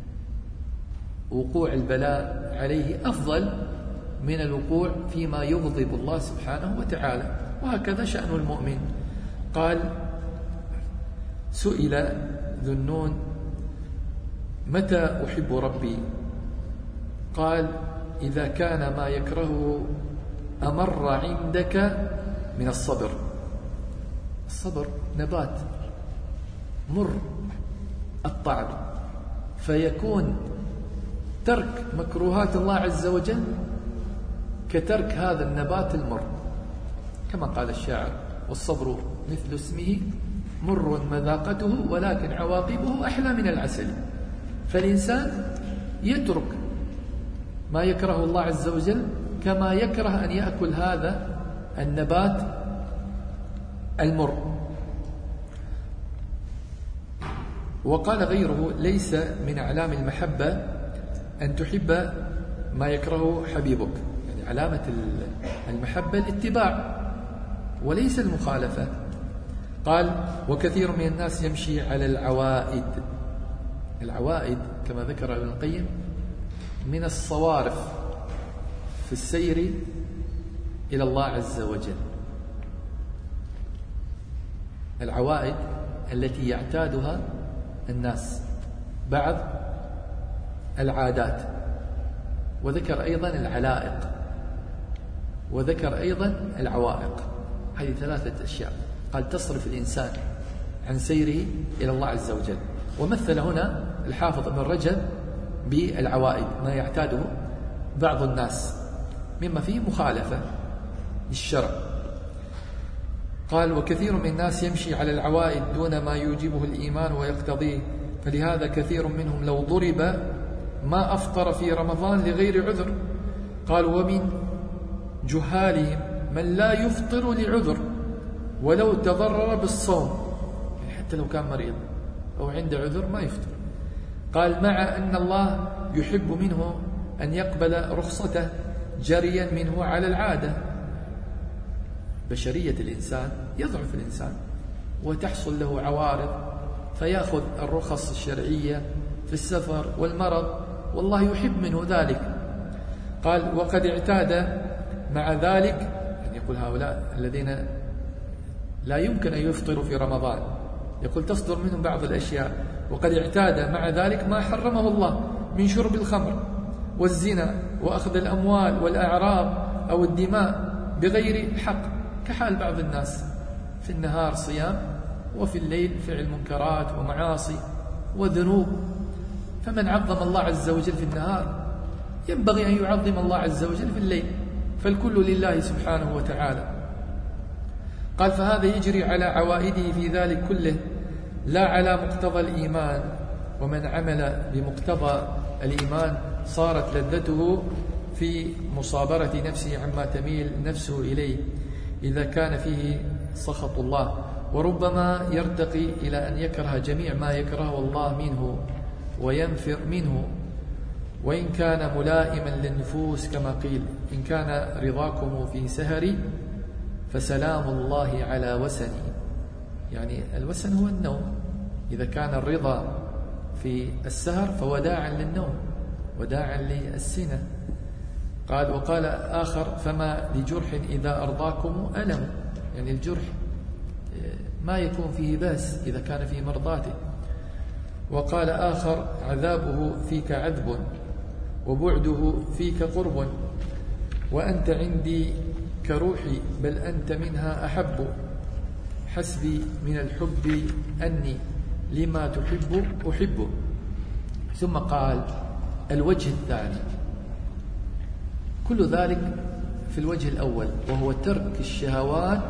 [SPEAKER 2] وقوع البلاء عليه أفضل من الوقوع فيما يغضب الله سبحانه وتعالى. وهكذا شأن المؤمن. قال سئل ذو النون متى أحب ربي؟ قال إذا كان ما يكرهه أمر عندك من الصبر. الصبر نبات مر الطعم، فيكون ترك مكروهات الله عز وجل كترك هذا النبات المر، كما قال الشاعر والصبر مثل اسمه مر مذاقته ولكن عواقبه أحلى من العسل. فالإنسان يترك ما يكره الله عز وجل كما يكره أن يأكل هذا النبات المر. وقال غيره ليس من أعلام المحبة أن تحب ما يكره حبيبك، يعني علامة المحبة الاتباع وليس المخالفة. قال وكثير من الناس يمشي على العوائد. العوائد كما ذكر ابن القيم من الصوارف في السير إلى الله عز وجل، العوائد التي يعتادها الناس، بعض العادات. وذكر أيضا العلائق، وذكر أيضا العوائق. هذه 3 أشياء قال تصرف الإنسان عن سيره إلى الله عز وجل. ومثل هنا الحافظ ابن رجب بالعوائد، ما يعتاده بعض الناس مما فيه مخالفة للشرع. قال وكثير من الناس يمشي على العوائد دون ما يوجبه الإيمان ويقتضيه، فلهذا كثير منهم لو ضرب ما أفطر في رمضان لغير عذر. قال ومن جهالهم من لا يفطر لعذر ولو تضرر بالصوم، يعني حتى لو كان مريض أو عنده عذر ما يفطر. قال مع أن الله يحب منه أن يقبل رخصته جريا منه على العادة. بشرية الإنسان يضعف الإنسان وتحصل له عوارض فيأخذ الرخص الشرعية في السفر والمرض، والله يحب منه ذلك. قال وقد اعتاد مع ذلك، يعني يقول هؤلاء الذين لا يمكن أن يفطروا في رمضان، يقول تصدر منهم بعض الأشياء، وقد اعتاد مع ذلك ما حرمه الله من شرب الخمر والزنا وأخذ الأموال والأعراض أو الدماء بغير حق، كحال بعض الناس في النهار صيام وفي الليل فعل منكرات ومعاصي وذنوب. فمن عظم الله عز وجل في النهار ينبغي أن يعظم الله عز وجل في الليل، فالكل لله سبحانه وتعالى. قال فهذا يجري على عوائده في ذلك كله لا على مقتضى الإيمان، ومن عمل بمقتضى الإيمان صارت لذته في مصابرة نفسه عما تميل نفسه إليه إذا كان فيه سخط الله، وربما يرتقي إلى أن يكره جميع ما يكرهه الله منه وينفر منه، وإن كان ملائما للنفوس كما قيل إن كان رضاكم في سهري فسلام الله على وسني. يعني الوسن هو النوم، إذا كان الرضا في السهر فوداعا للنوم وداعا للسنة. قال وقال آخر فما لجرح إذا أرضاكم ألم، يعني الجرح ما يكون فيه بأس إذا كان فيه مرضاته. وقال آخر عذابه فيك عذب وبعده فيك قرب، وأنت عندي كروحي بل أنت منها أحب، حسبي من الحب أني لما تحب أحبه. ثم قال الوجه الثاني، كل ذلك في الوجه الأول وهو ترك الشهوات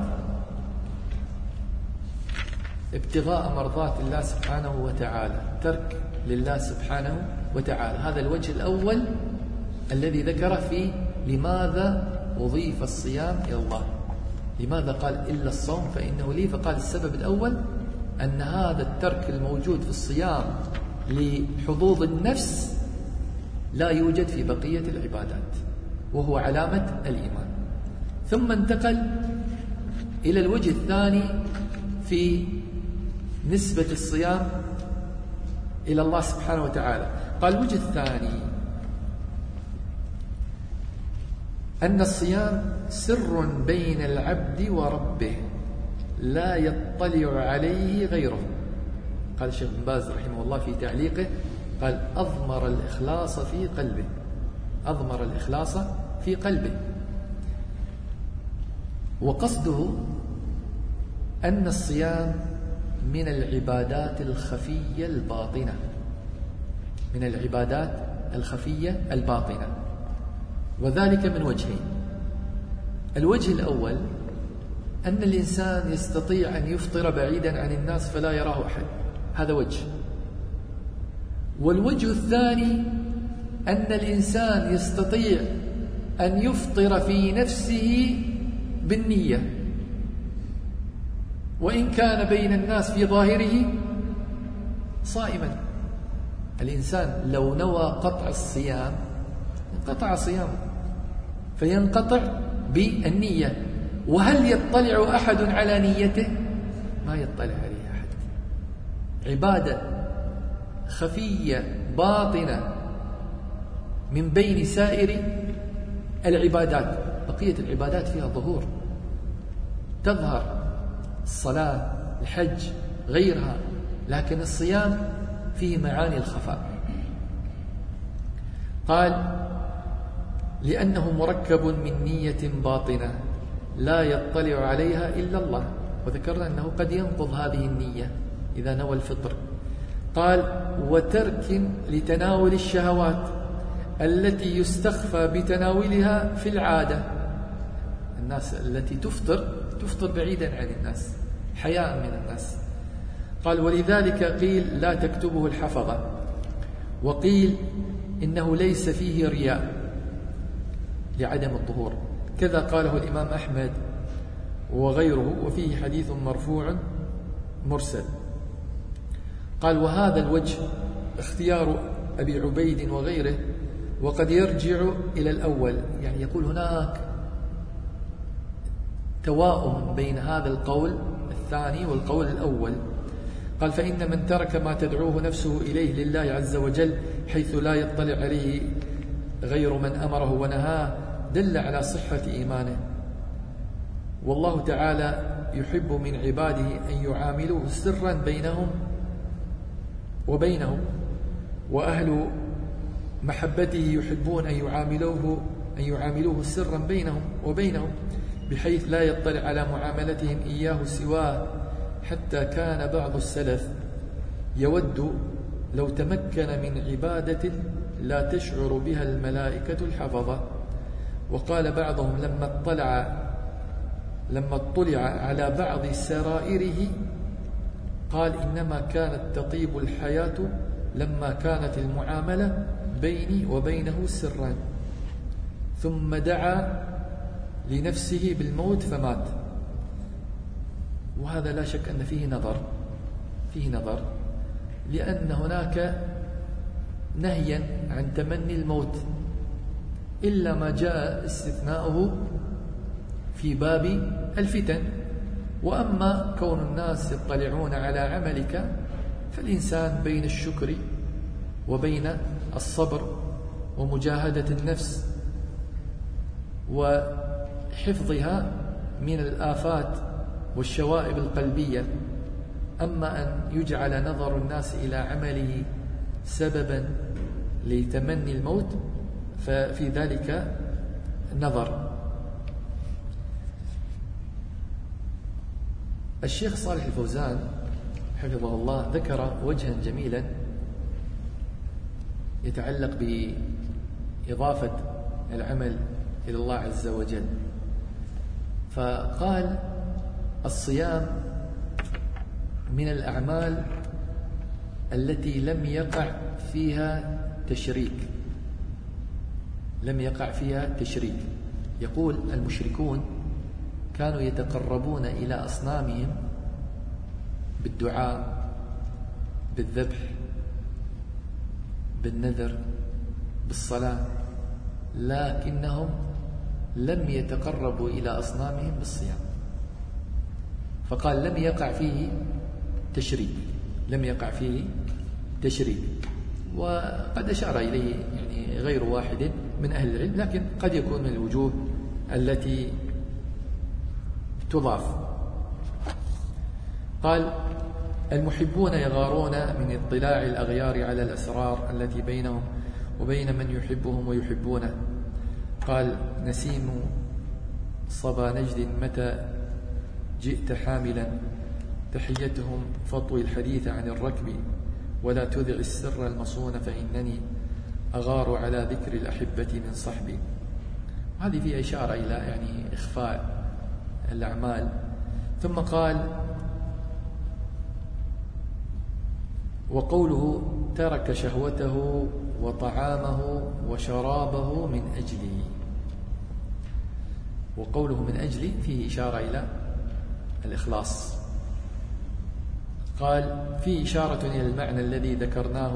[SPEAKER 2] ابتغاء مرضات الله سبحانه وتعالى، ترك لله سبحانه وتعالى. هذا الوجه الأول الذي ذكر فيه لماذا أضيف الصيام إلى الله، لماذا قال إلا الصوم فإنه لي. فقال السبب الأول أن هذا الترك الموجود في الصيام لحظوظ النفس لا يوجد في بقية العبادات، وهو علامة الإيمان. ثم انتقل إلى الوجه الثاني في نسبة الصيام إلى الله سبحانه وتعالى. قال الوجه الثاني أن الصيام سر بين العبد وربه لا يطلع عليه غيره. قال الشيخ بن باز رحمه الله في تعليقه قال أضمر الإخلاص في قلبه، أضمر الإخلاص في قلبه. وقصده أن الصيام من العبادات الخفية الباطنة، من العبادات الخفية الباطنة، وذلك من وجهين. الوجه الأول أن الإنسان يستطيع أن يفطر بعيدا عن الناس فلا يراه أحد، هذا وجه. والوجه الثاني أن الإنسان يستطيع أن يفطر في نفسه بالنية، وإن كان بين الناس في ظاهره صائما. الإنسان لو نوى قطع الصيام انقطع صيامه، فينقطع بالنية. وهل يطلع أحد على نيته؟ ما يطلع عليه أحد. عبادة خفية باطنة من بين سائر العبادات. بقية العبادات فيها ظهور، تظهر الصلاة، الحج، غيرها، لكن الصيام فيه معاني الخفاء. قال لأنه مركب من نية باطنة لا يطلع عليها إلا الله، وذكرنا أنه قد ينقض هذه النية إذا نوى الفطر. قال وترك لتناول الشهوات التي يستخفى بتناولها في العادة. الناس التي تفطر بعيدا عن الناس حياء من الناس. قال ولذلك قيل لا تكتبه الحفظة، وقيل إنه ليس فيه رياء لعدم الظهور، كذا قاله الإمام أحمد وغيره، وفيه حديث مرفوع مرسل. قال وهذا الوجه اختيار أبي عبيد وغيره، وقد يرجع إلى الأول، يعني يقول هناك تواؤم بين هذا القول الثاني والقول الأول. قال فإن من ترك ما تدعوه نفسه إليه لله عز وجل حيث لا يطلع عليه غير من أمره ونهاه دل على صحة إيمانه. والله تعالى يحب من عباده أن يعاملوه سرا بينهم وبينهم، وأهل محبته يحبون أن يعاملوه سرا بينهم وبينهم، بحيث لا يطلع على معاملتهم إياه سواه، حتى كان بعض السلف يود لو تمكن من عبادة لا تشعر بها الملائكة الحفظة. وقال بعضهم لما اطلع على بعض سرائره قال إنما كانت تطيب الحياة لما كانت المعاملة بيني وبينه سرا، ثم دعا لنفسه بالموت فمات. وهذا لا شك أن فيه نظر، لأن هناك نهيا عن تمني الموت إلا ما جاء استثناؤه في باب الفتن. وأما كون الناس يطلعون على عملك فالإنسان بين الشكر وبين الصبر ومجاهدة النفس وحفظها من الآفات والشوائب القلبية. أما أن يجعل نظر الناس إلى عمله سببا لتمني الموت ففي ذلك نظر. الشيخ صالح الفوزان حفظه الله ذكر وجها جميلا يتعلق بإضافة العمل إلى الله عز وجل، فقال الصيام من الأعمال التي لم يقع فيها تشريك. يقول المشركون كانوا يتقربون إلى أصنامهم بالدعاء، بالذبح، بالنذر، بالصلاة، لكنهم لم يتقربوا إلى أصنامهم بالصيام. فقال لم يقع فيه تشريك. وقد أشار إليه يعني غير واحد من أهل العلم، لكن قد يكون من الوجوه التي تضاف. قال المحبون يغارون من اطلاع الأغيار على الأسرار التي بينهم وبين من يحبهم ويحبونه. قال نسيم صبا نجد متى جئت حاملا تحيتهم فاطوي الحديث عن الركب ولا تذع السر المصون فإنني أغار على ذكر الأحبة من صحبي. هذه فيها إشارة إلى يعني إخفاء الأعمال. ثم قال وقوله ترك شهوته وطعامه وشرابه من أجلي. وقوله من أجلي فيه إشارة إلى الإخلاص. قال فيه إشارة إلى المعنى الذي ذكرناه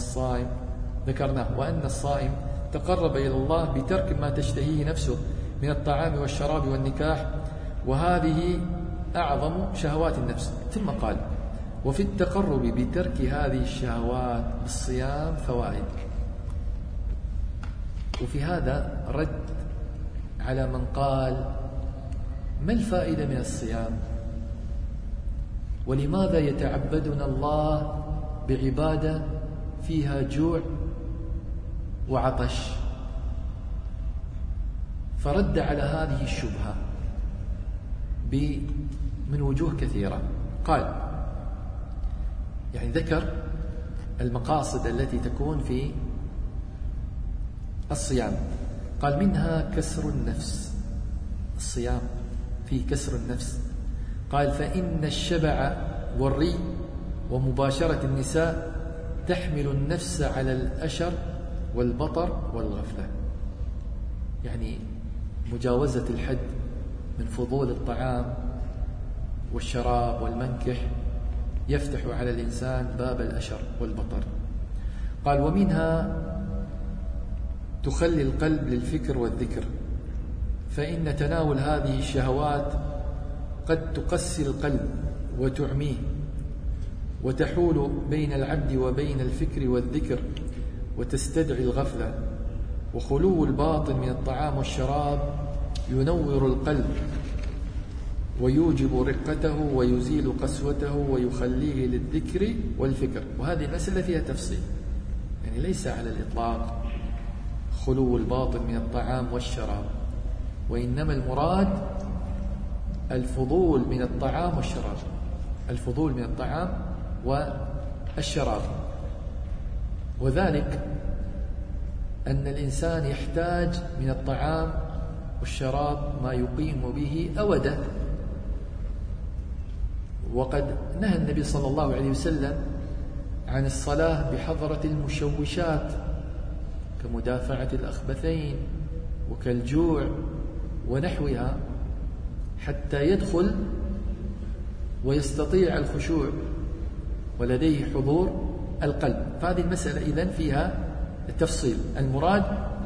[SPEAKER 2] وأن الصائم تقرب إلى الله بترك ما تشتهيه نفسه من الطعام والشراب والنكاح، وهذه أعظم شهوات النفس. ثم قال وفي التقرب بترك هذه الشهوات بالصيام فوائد. وفي هذا رد على من قال ما الفائدة من الصيام؟ ولماذا يتعبدنا الله بعبادة فيها جوع وعطش؟ فرد على هذه الشبهة من وجوه كثيرة. قال يعني ذكر المقاصد التي تكون في الصيام، قال منها كسر النفس، الصيام فيه كسر النفس. قال فإن الشبع والري ومباشرة النساء تحمل النفس على الأشر والبطر والغفلة، يعني مجاوزة الحد من فضول الطعام والشراب والمنكح يفتح على الإنسان باب الأشر والبطر. قال ومنها تخلي القلب للفكر والذكر، فإن تناول هذه الشهوات قد تقسي القلب وتعميه وتحول بين العبد وبين الفكر والذكر وتستدعي الغفلة. وخلو الباطن من الطعام والشراب ينور القلب ويوجب رقته ويزيل قسوته ويخليه للذكر والفكر. وهذه المسألة فيها تفصيل، يعني ليس على الإطلاق خلو الباطن من الطعام والشراب، وإنما المراد الفضول من الطعام والشراب، الفضول من الطعام والشراب. وذلك أن الإنسان يحتاج من الطعام والشراب ما يقيم به أوده. وقد نهى النبي صلى الله عليه وسلم عن الصلاة بحضرة المشوشات كمدافعة الأخبثين وكالجوع ونحوها حتى يدخل ويستطيع الخشوع ولديه حضور القلب. فهذه المسألة إذن فيها التفصيل. المراد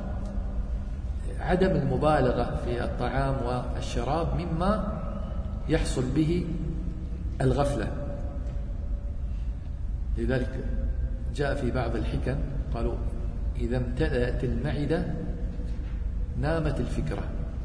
[SPEAKER 2] عدم المبالغة في الطعام والشراب مما يحصل به الغفلة. لذلك جاء في بعض الحكم قالوا إذا امتلأت المعدة نامت الفكرة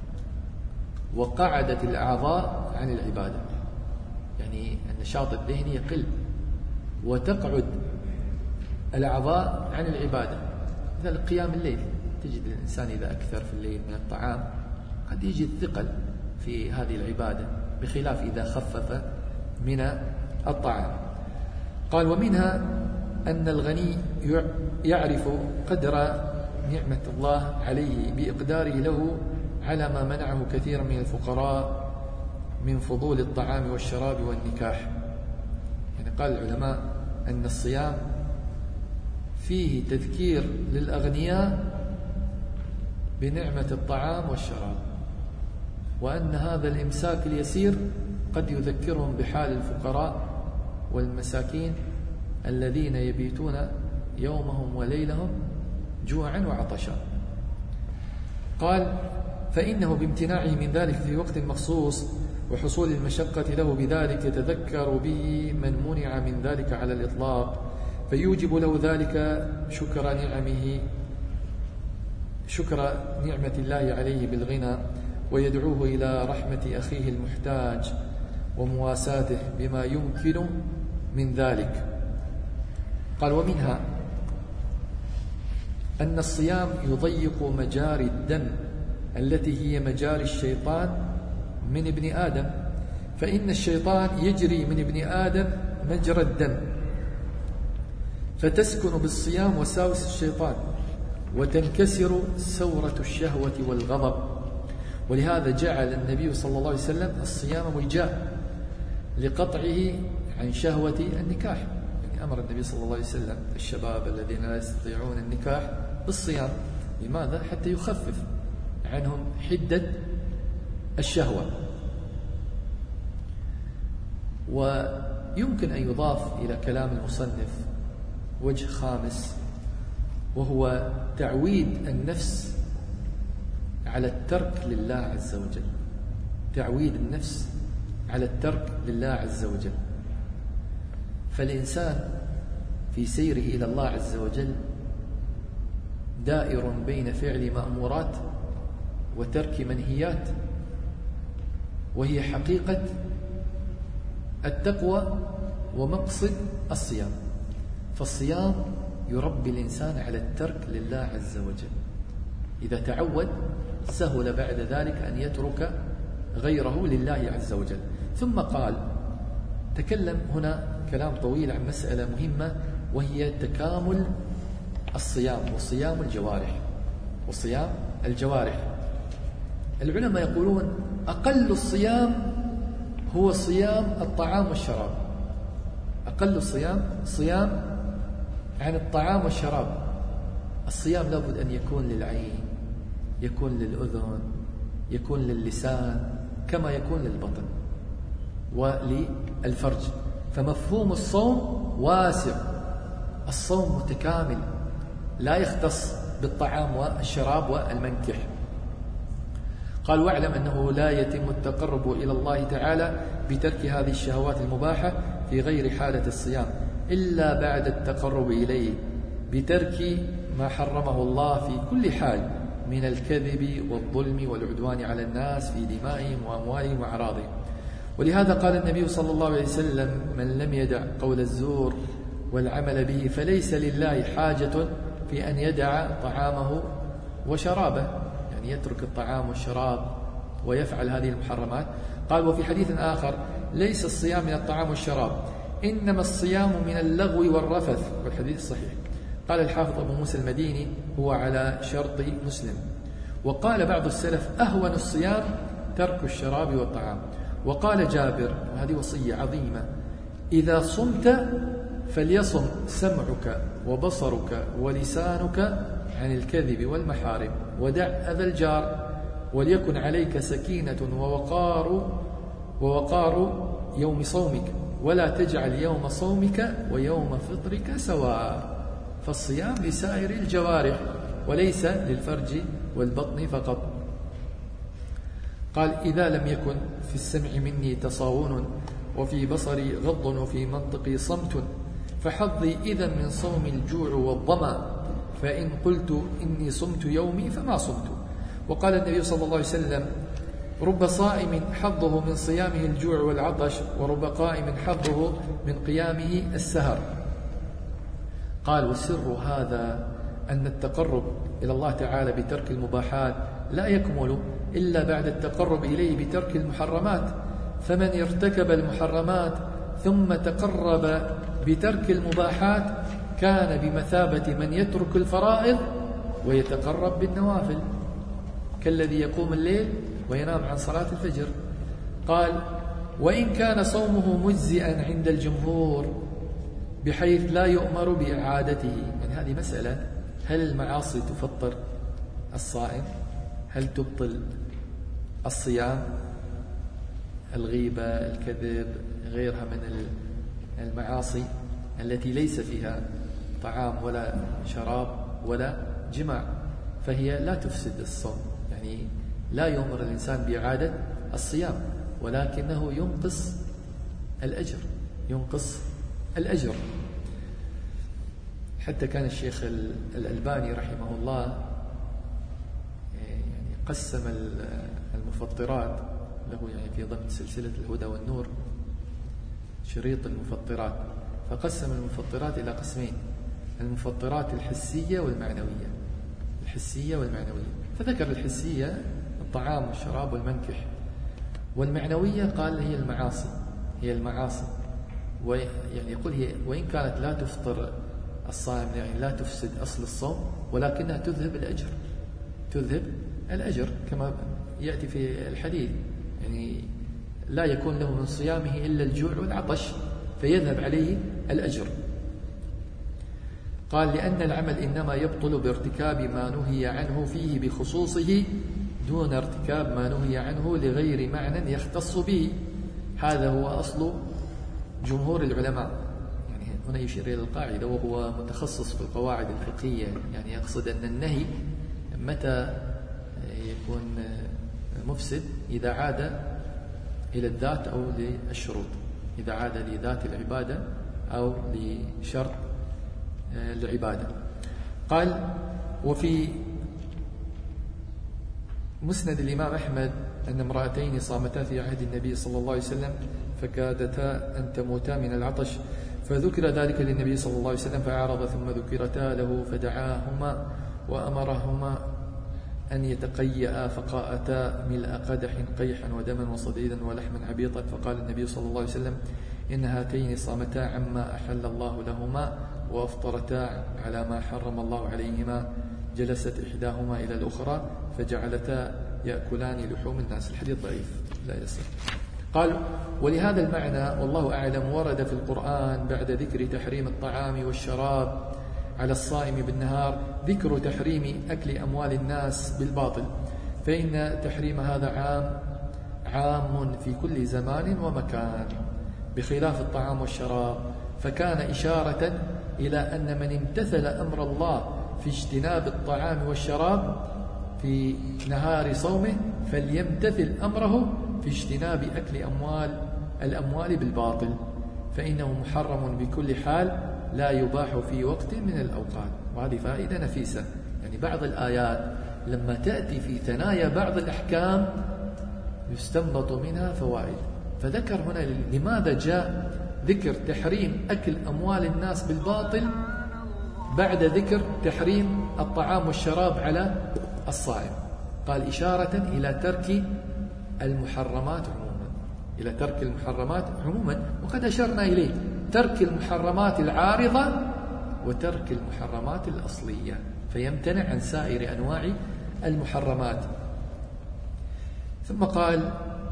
[SPEAKER 2] وقعدت الأعضاء عن العبادة، يعني النشاط الذهني يقل وتقعد الأعضاء عن العبادة. مثل قيام الليل، تجد الإنسان إذا أكثر في الليل من الطعام قد يجد ثقل في هذه العبادة، بخلاف إذا خفف من الطعام. قال ومنها أن الغني يعرف قدر نعمة الله عليه بإقداره له على ما منعه كثيرا من الفقراء من فضول الطعام والشراب والنكاح. يعني قال العلماء أن الصيام فيه تذكير للأغنياء بنعمة الطعام والشراب، وأن هذا الإمساك اليسير قد يذكرهم بحال الفقراء والمساكين الذين يبيتون يومهم وليلهم جوعا وعطشا. قال فإنه بامتناعه من ذلك في وقت مخصوص وحصول المشقة له بذلك يتذكر به من منع من ذلك على الإطلاق، فيوجب له ذلك شكر نعمة الله عليه بالغنى، ويدعوه إلى رحمة أخيه المحتاج ومواساته بما يمكن من ذلك. قال ومنها أن الصيام يضيق مجاري الدم التي هي مجاري الشيطان من ابن آدم، فإن الشيطان يجري من ابن آدم مجرى الدم، فتسكن بالصيام وساوس الشيطان وتنكسر ثورة الشهوة والغضب. ولهذا جعل النبي صلى الله عليه وسلم الصيام وجاء لقطعه عن شهوة النكاح. يعني أمر النبي صلى الله عليه وسلم الشباب الذين لا يستطيعون النكاح بالصيام. لماذا؟ حتى يخفف عنهم حدة الشهوة. ويمكن أن يضاف إلى كلام المصنف وجه خامس، وهو تعويد النفس على الترك لله عز وجل، تعويد النفس على الترك لله عز وجل. فالإنسان في سيره إلى الله عز وجل دائر بين فعل مأمورات وترك منهيات، وهي حقيقة التقوى ومقصد الصيام. فالصيام يربي الإنسان على الترك لله عز وجل، إذا تعود سهل بعد ذلك أن يترك غيره لله عز وجل. ثم قال تكلم هنا كلام طويل عن مسألة مهمة، وهي تكامل الصيام وصيام الجوارح وصيام الجوارح. العلماء يقولون أقل الصيام هو صيام الطعام والشراب، أقل الصيام صيام عن الطعام والشراب. الصيام لابد أن يكون للعين، يكون للأذن، يكون للسان، كما يكون للبطن وللفرج. فمفهوم الصوم واسع، الصوم متكامل لا يختص بالطعام والشراب والمنكح. قال واعلم أنه لا يتم التقرب إلى الله تعالى بترك هذه الشهوات المباحة في غير حالة الصيام إلا بعد التقرب إليه بترك ما حرمه الله في كل حال من الكذب والظلم والعدوان على الناس في دمائهم وأموالهم وأعراضهم. ولهذا قال النبي صلى الله عليه وسلم من لم يدع قول الزور والعمل به فليس لله حاجة في أن يدع طعامه وشرابه، يعني يترك الطعام والشراب ويفعل هذه المحرمات. قال وفي حديث آخر ليس الصيام من الطعام والشراب إنما الصيام من اللغو والرفث، والحديث صحيح. قال الحافظ أبو موسى المديني هو على شرط مسلم. وقال بعض السلف أهون الصيام ترك الشراب والطعام. وقال جابر وهذه وصية عظيمة إذا صمت فليصم سمعك وبصرك ولسانك عن الكذب والمحارم ودع أذى الجار وليكن عليك سكينة ووقار يوم صومك ولا تجعل يوم صومك ويوم فطرك سواء. فالصيام لسائر الجوارح وليس للفرج والبطن فقط. قال إذا لم يكن في السمع مني تصاون وفي بصري غض وفي منطقي صمت فحظي إذا من صوم الجوع والظما فإن قلت إني صمت يومي فما صمت. وقال النبي صلى الله عليه وسلم رب صائم حظه من صيامه الجوع والعطش ورب قائم حظه من قيامه السهر. قال وسر هذا أن التقرب إلى الله تعالى بترك المباحات لا يكمل إلا بعد التقرب إليه بترك المحرمات، فمن ارتكب المحرمات ثم تقرب بترك المباحات كان بمثابة من يترك الفرائض ويتقرب بالنوافل كالذي يقوم الليل وينام عن صلاة الفجر. قال وإن كان صومه مجزئا عند الجمهور بحيث لا يؤمر بإعادته. يعني هذه مسألة، هل المعاصي تفطر الصائم؟ هل تبطل الصيام؟ الغيبة، الكذب، غيرها من المعاصي التي ليس فيها طعام ولا شراب ولا جماع، فهي لا تفسد الصوم، يعني لا يؤمر الإنسان بإعادة الصيام، ولكنه ينقص الأجر. حتى كان الشيخ الألباني رحمه الله يعني قسم المفطرات له، يعني في ضمن سلسلة الهدى والنور شريط المفطرات، فقسم المفطرات إلى قسمين: المفطرات الحسية والمعنوية. فذكر الحسية الطعام والشراب والمنكح، والمعنوية قال هي المعاصي. ويعني يقول هي وإن كانت لا تفطر الصائم، يعني لا تفسد أصل الصوم، ولكنها تذهب الأجر كما يأتي في الحديث، يعني لا يكون له من صيامه إلا الجوع والعطش فيذهب عليه الأجر. قال لأن العمل إنما يبطل بارتكاب ما نهي عنه فيه بخصوصه دون ارتكاب ما نهي عنه لغير معنى يختص به. هذا هو أصل جمهور العلماء. يعني هنا يشير إلى القاعدة وهو متخصص في القواعد الفقهية، يعني يقصد أن النهي متى يكون مفسد إذا عاد إلى الذات أو للشروط، إذا عاد لذات العبادة أو لشرط العبادة. قال وفي مسند الإمام أحمد أن امرأتين صامتا في عهد النبي صلى الله عليه وسلم فكادتا أن تموتا من العطش، فذكر ذلك للنبي صلى الله عليه وسلم فأعرض، ثم ذكرتا له فدعاهما أن يتقيأ فقاءتا ملء قدح قيحا ودما وصديدا ولحما عبيطا، فقال النبي صلى الله عليه وسلم: إن هاتين صامتا عما أحل الله لهما وأفطرتا على ما حرم الله عليهما. جلست إحداهما إلى الأخرى فجعلتا يأكلان لحوم الناس. الحديث ضعيف لا يصح. قال: ولهذا المعنى والله أعلم ورد في القرآن بعد ذكر تحريم الطعام والشراب على الصائم بالنهار ذكر تحريم أكل أموال الناس بالباطل، فإن تحريم هذا عام في كل زمان ومكان بخلاف الطعام والشراب، فكان إشارة إلى أن من امتثل أمر الله في اجتناب الطعام والشراب في نهار صومه فليمتثل أمره في اجتناب أكل الأموال بالباطل، فإنه محرم بكل حال لا يباح في وقت من الأوقات. وهذه فائدة نفيسة، يعني بعض الآيات لما تأتي في ثنايا بعض الأحكام يستنبط منها فوائد. فذكر هنا لماذا جاء ذكر تحريم أكل أموال الناس بالباطل بعد ذكر تحريم الطعام والشراب على الصائم. قال إشارة إلى ترك المحرمات عموما، وقد أشرنا إليه ترك المحرمات العارضة وترك المحرمات الأصلية، فيمتنع عن سائر أنواع المحرمات. ثم قال: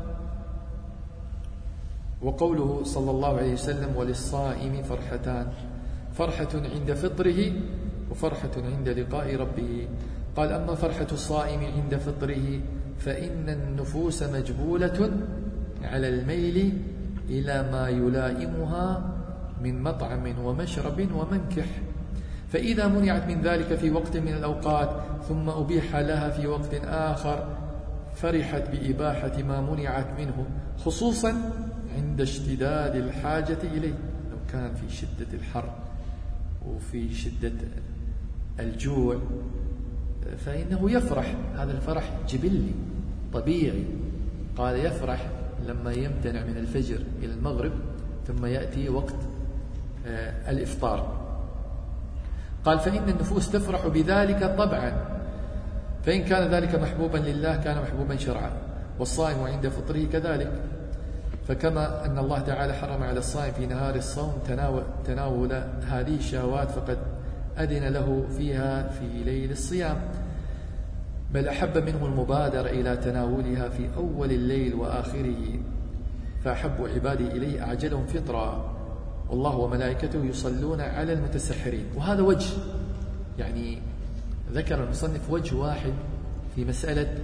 [SPEAKER 2] وقوله صلى الله عليه وسلم: وللصائم فرحتان، فرحة عند فطره وفرحة عند لقاء ربه. قال: أما فرحة الصائم عند فطره فإن النفوس مجبولة على الميل إلى ما يلائمها من مطعم ومشرب ومنكح، فإذا منعت من ذلك في وقت من الأوقات ثم أبيح لها في وقت آخر فرحت بإباحة ما منعت منه، خصوصا عند اشتداد الحاجة إليه. لو كان في شدة الحر وفي شدة الجوع فإنه يفرح، هذا الفرح جبلي طبيعي. قال: يفرح لما يمتنع من الفجر إلى المغرب ثم يأتي وقت الإفطار. قال: فإن النفوس تفرح بذلك طبعا، فإن كان ذلك محبوبا لله كان محبوبا شرعا، والصائم عند فطره كذلك. فكما أن الله تعالى حرم على الصائم في نهار الصوم تناول هذه الشهوات فقد أذن له فيها في ليل الصيام، بل أحب منه المبادرة إلى تناولها في أول الليل وآخره، فأحب عباده إليه أعجلهم فطرا، والله وملائكته يصلون على المتسحرين. وهذا وجه، يعني ذكر المصنف وجه واحد في مسألة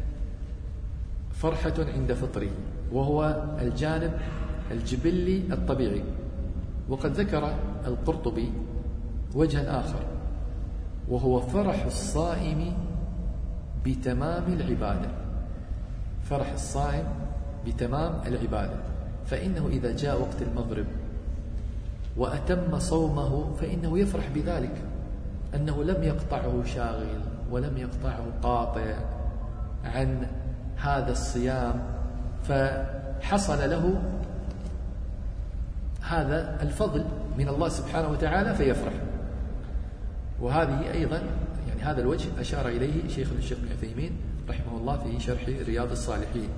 [SPEAKER 2] فرحة عند فطره، وهو الجانب الجبلي الطبيعي. وقد ذكر القرطبي وجها آخر، وهو فرح الصائم بتمام العبادة، فرح الصائم بتمام العبادة، فإنه إذا جاء وقت المغرب وأتم صومه فإنه يفرح بذلك، أنه لم يقطعه شاغل ولم يقطعه قاطع عن هذا الصيام، فحصل له هذا الفضل من الله سبحانه وتعالى فيفرح. وهذه أيضا يعني هذا الوجه أشار إليه شيخ الشيخ ابن عثيمين رحمه الله في شرح رياض الصالحين.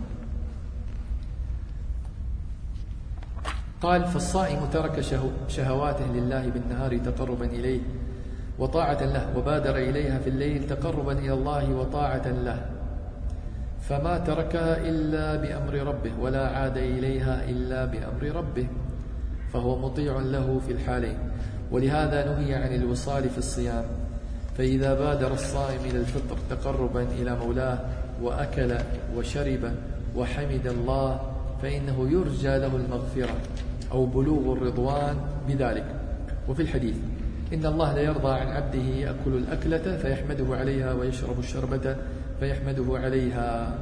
[SPEAKER 2] قال: فالصائم ترك شهواته لله بالنهار تقربا إليه وطاعة له، وبادر إليها في الليل تقربا إلى الله وطاعة له، فما تركها إلا بأمر ربه ولا عاد إليها إلا بأمر ربه، فهو مطيع له في الحالين. ولهذا نهي عن الوصال في الصيام، فإذا بادر الصائم إلى الفطر تقربا إلى مولاه وأكل وشرب وحمد الله فإنه يرجى له المغفرة أو بلوغ الرضوان بذلك. وفي الحديث: إن الله لا يرضى عن عبده يأكل الأكلة فيحمده عليها ويشرب الشربة فيحمده عليها.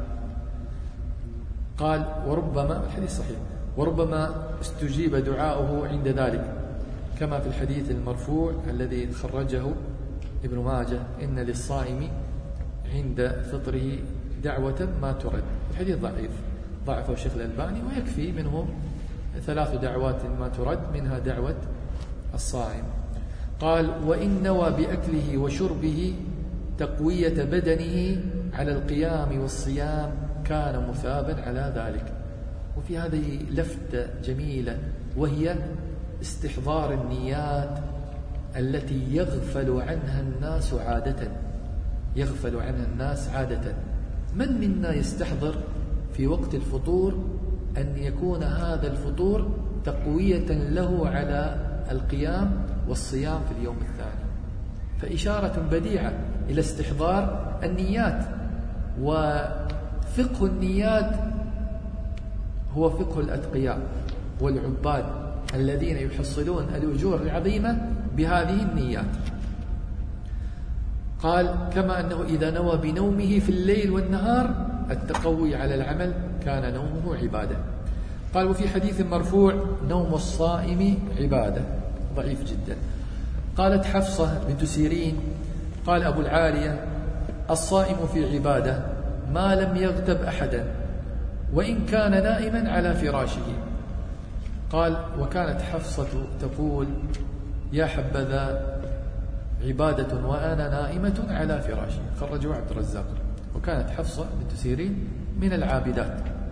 [SPEAKER 2] قال: وربما، الحديث صحيح، وربما استجيب دعاؤه عند ذلك، كما في الحديث المرفوع الذي خرجه ابن ماجه: إن للصائم عند فطره دعوة ما ترد. الحديث ضعيف، ضعفه الشيخ الألباني، ويكفي منه 3 دعوات ما ترد، منها دعوة الصائم. قال: وإن نوى بأكله وشربه تقوية بدنه على القيام والصيام كان مثابا على ذلك. وفي هذه لفتة جميلة، وهي استحضار النيات التي يغفل عنها الناس عادة. من منا يستحضر في وقت الفطور أن يكون هذا الفطور تقوية له على القيام والصيام في اليوم الثاني؟ فإشارة بديعة إلى استحضار النيات. وفقه النيات هو فقه الأتقياء والعباد الذين يحصلون الأجور العظيمة بهذه النيات. قال: كما أنه إذا نوى بنومه في الليل والنهار التقوي على العمل كان نومه عبادة. قال: وفي حديث مرفوع: نوم الصائم عبادة، ضعيف جدا. قالت حفصة بنت سيرين: قال أبو العالية: الصائم في عبادة ما لم يغتب أحدا وإن كان نائما على فراشه. قال: وكانت حفصة تقول: يا حبذا عبادة وأنا نائمة على فراشي. خرجه عبد الرزاق. وكانت حفصة بنت سيرين من العابدات،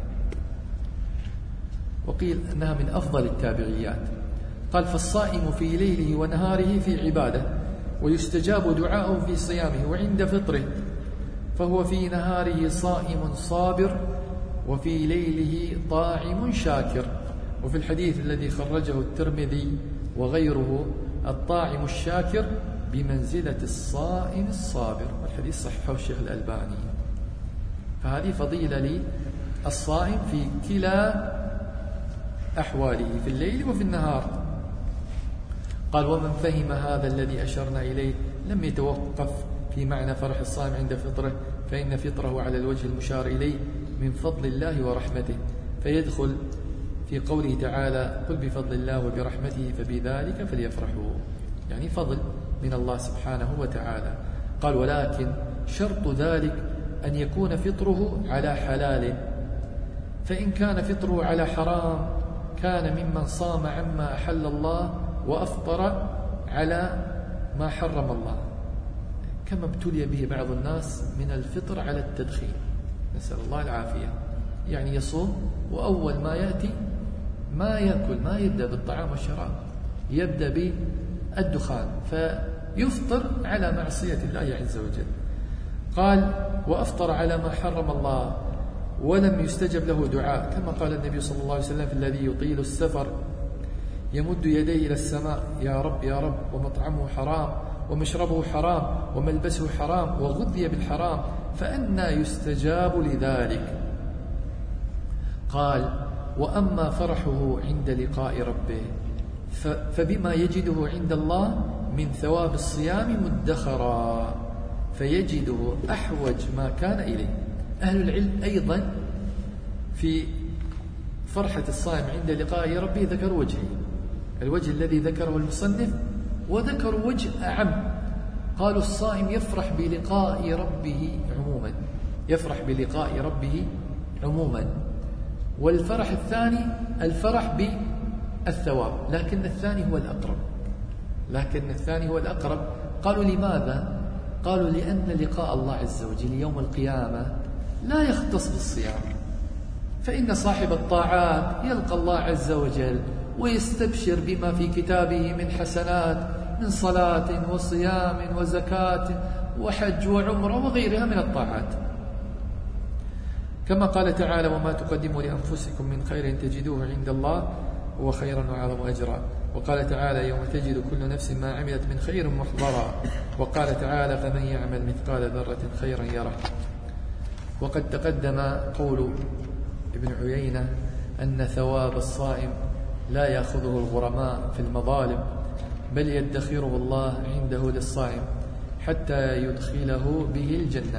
[SPEAKER 2] وقيل أنها من أفضل التابعيات. قال: فالصائم في ليله ونهاره في عبادة، ويستجاب دعاءه في صيامه وعند فطره، فهو في نهاره صائم صابر وفي ليله طاعم شاكر. وفي الحديث الذي خرجه الترمذي وغيره: الطاعم الشاكر بمنزلة الصائم الصابر. والحديث صححه الشيخ الألباني. فهذه فضيلة للصائم في كلا أحواله، في الليل وفي النهار. قال: ومن فهم هذا الذي أشرنا إليه لم يتوقف في معنى فرح الصائم عند فطره، فإن فطره على الوجه المشار إليه من فضل الله ورحمته، فيدخل في قوله تعالى: قل بفضل الله وبرحمته فبذلك فليفرحوا، يعني فضل من الله سبحانه وتعالى. قال: ولكن شرط ذلك أن يكون فطره على حلال، فإن كان فطره على حرام كان ممن صام عما أحل الله وأفطر على ما حرم الله، كما ابتلي به بعض الناس من الفطر على التدخين، نسأل الله العافية. يعني يصوم وأول ما يأتي ما يأكل، ما يبدأ بالطعام والشراب، يبدأ بالدخان، فيفطر على معصية الله عز وجل. قال: وأفطر على ما حرم الله ولم يستجب له دعاء، كما قال النبي صلى الله عليه وسلم في الذي يطيل السفر يمد يديه إلى السماء: يا رب يا رب، ومطعمه حرام ومشربه حرام وملبسه حرام وغذي بالحرام، فأنى يستجاب لذلك؟ قال: وأما فرحه عند لقاء ربه فبما يجده عند الله من ثواب الصيام مدخرا، فيجده أحوج ما كان إليه. أهل العلم أيضا في فرحة الصائم عند لقاء ربه ذكروا وجهين: الوجه الذي ذكره المصنف، وذكروا وجه أعم. قالوا: الصائم يفرح بلقاء ربه عموما، يفرح بلقاء ربه عموما. والفرح الثاني الفرح بالثواب، لكن الثاني هو الأقرب. قالوا: لماذا؟ قالوا: لأن لقاء الله عز وجل يوم القيامة لا يختص بالصيام، فإن صاحب الطاعات يلقى الله عز وجل ويستبشر بما في كتابه من حسنات، من صلاة وصيام وزكاة وحج وعمرة وغيرها من الطاعات، كما قال تعالى: وما تقدموا لأنفسكم من خير تجدوه عند الله هو خيرا وأعظم أجرا. وقال تعالى: يوم تجد كل نفس ما عملت من خير محضرا. وقال تعالى: فمن يعمل مثقال ذرة خيرا يره. وقد تقدم قول ابن عيينة أن ثواب الصائم لا يأخذه الغرماء في المظالم، بل يدخره الله عنده للصائم حتى يدخله به الجنة.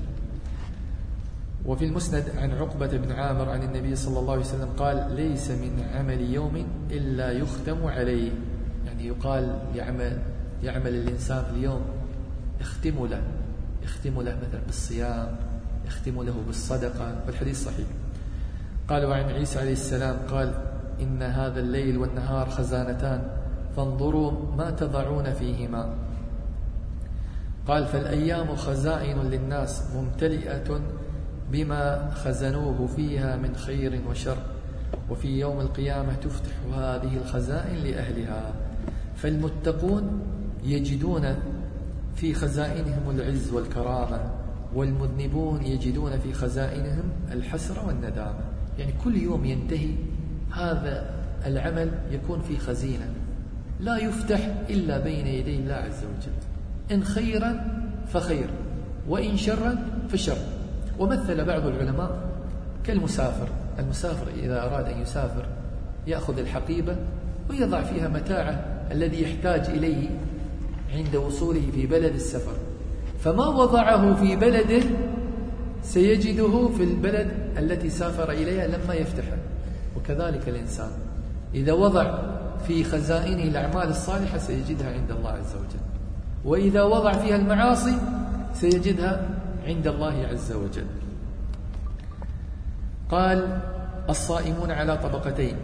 [SPEAKER 2] وفي المسند عن عقبة بن عامر عن النبي صلى الله عليه وسلم قال: ليس من عمل يوم إلا يختم عليه، يعني يقال يعمل الإنسان في اليوم يختم له مثلا بالصيام، يختم له بالصدقة، والحديث صحيح. قال: وعن عيسى عليه السلام قال: إن هذا الليل والنهار خزانتان فانظروا ما تضعون فيهما. قال فالأيام خزائن للناس ممتلئة بما خزنوه فيها من خير وشر، وفي يوم القيامة تفتح هذه الخزائن لأهلها. فالمتقون يجدون في خزائنهم العز والكرامة، والمذنبون يجدون في خزائنهم الحسرة والندامة. يعني كل يوم ينتهي هذا العمل يكون في خزينة لا يفتح إلا بين يدي الله عز وجل، إن خيرا فخير وإن شرا فشر. ومثل بعض العلماء كالمسافر، المسافر إذا أراد أن يسافر يأخذ الحقيبة ويضع فيها متاعه الذي يحتاج إليه عند وصوله في بلد السفر، فما وضعه في بلده سيجده في البلد التي سافر إليها لما يفتحه. وكذلك الإنسان إذا وضع في خزائنه الأعمال الصالحة سيجدها عند الله عز وجل، وإذا وضع فيها المعاصي سيجدها عند الله عز وجل. قال الصائمون على طبقتين.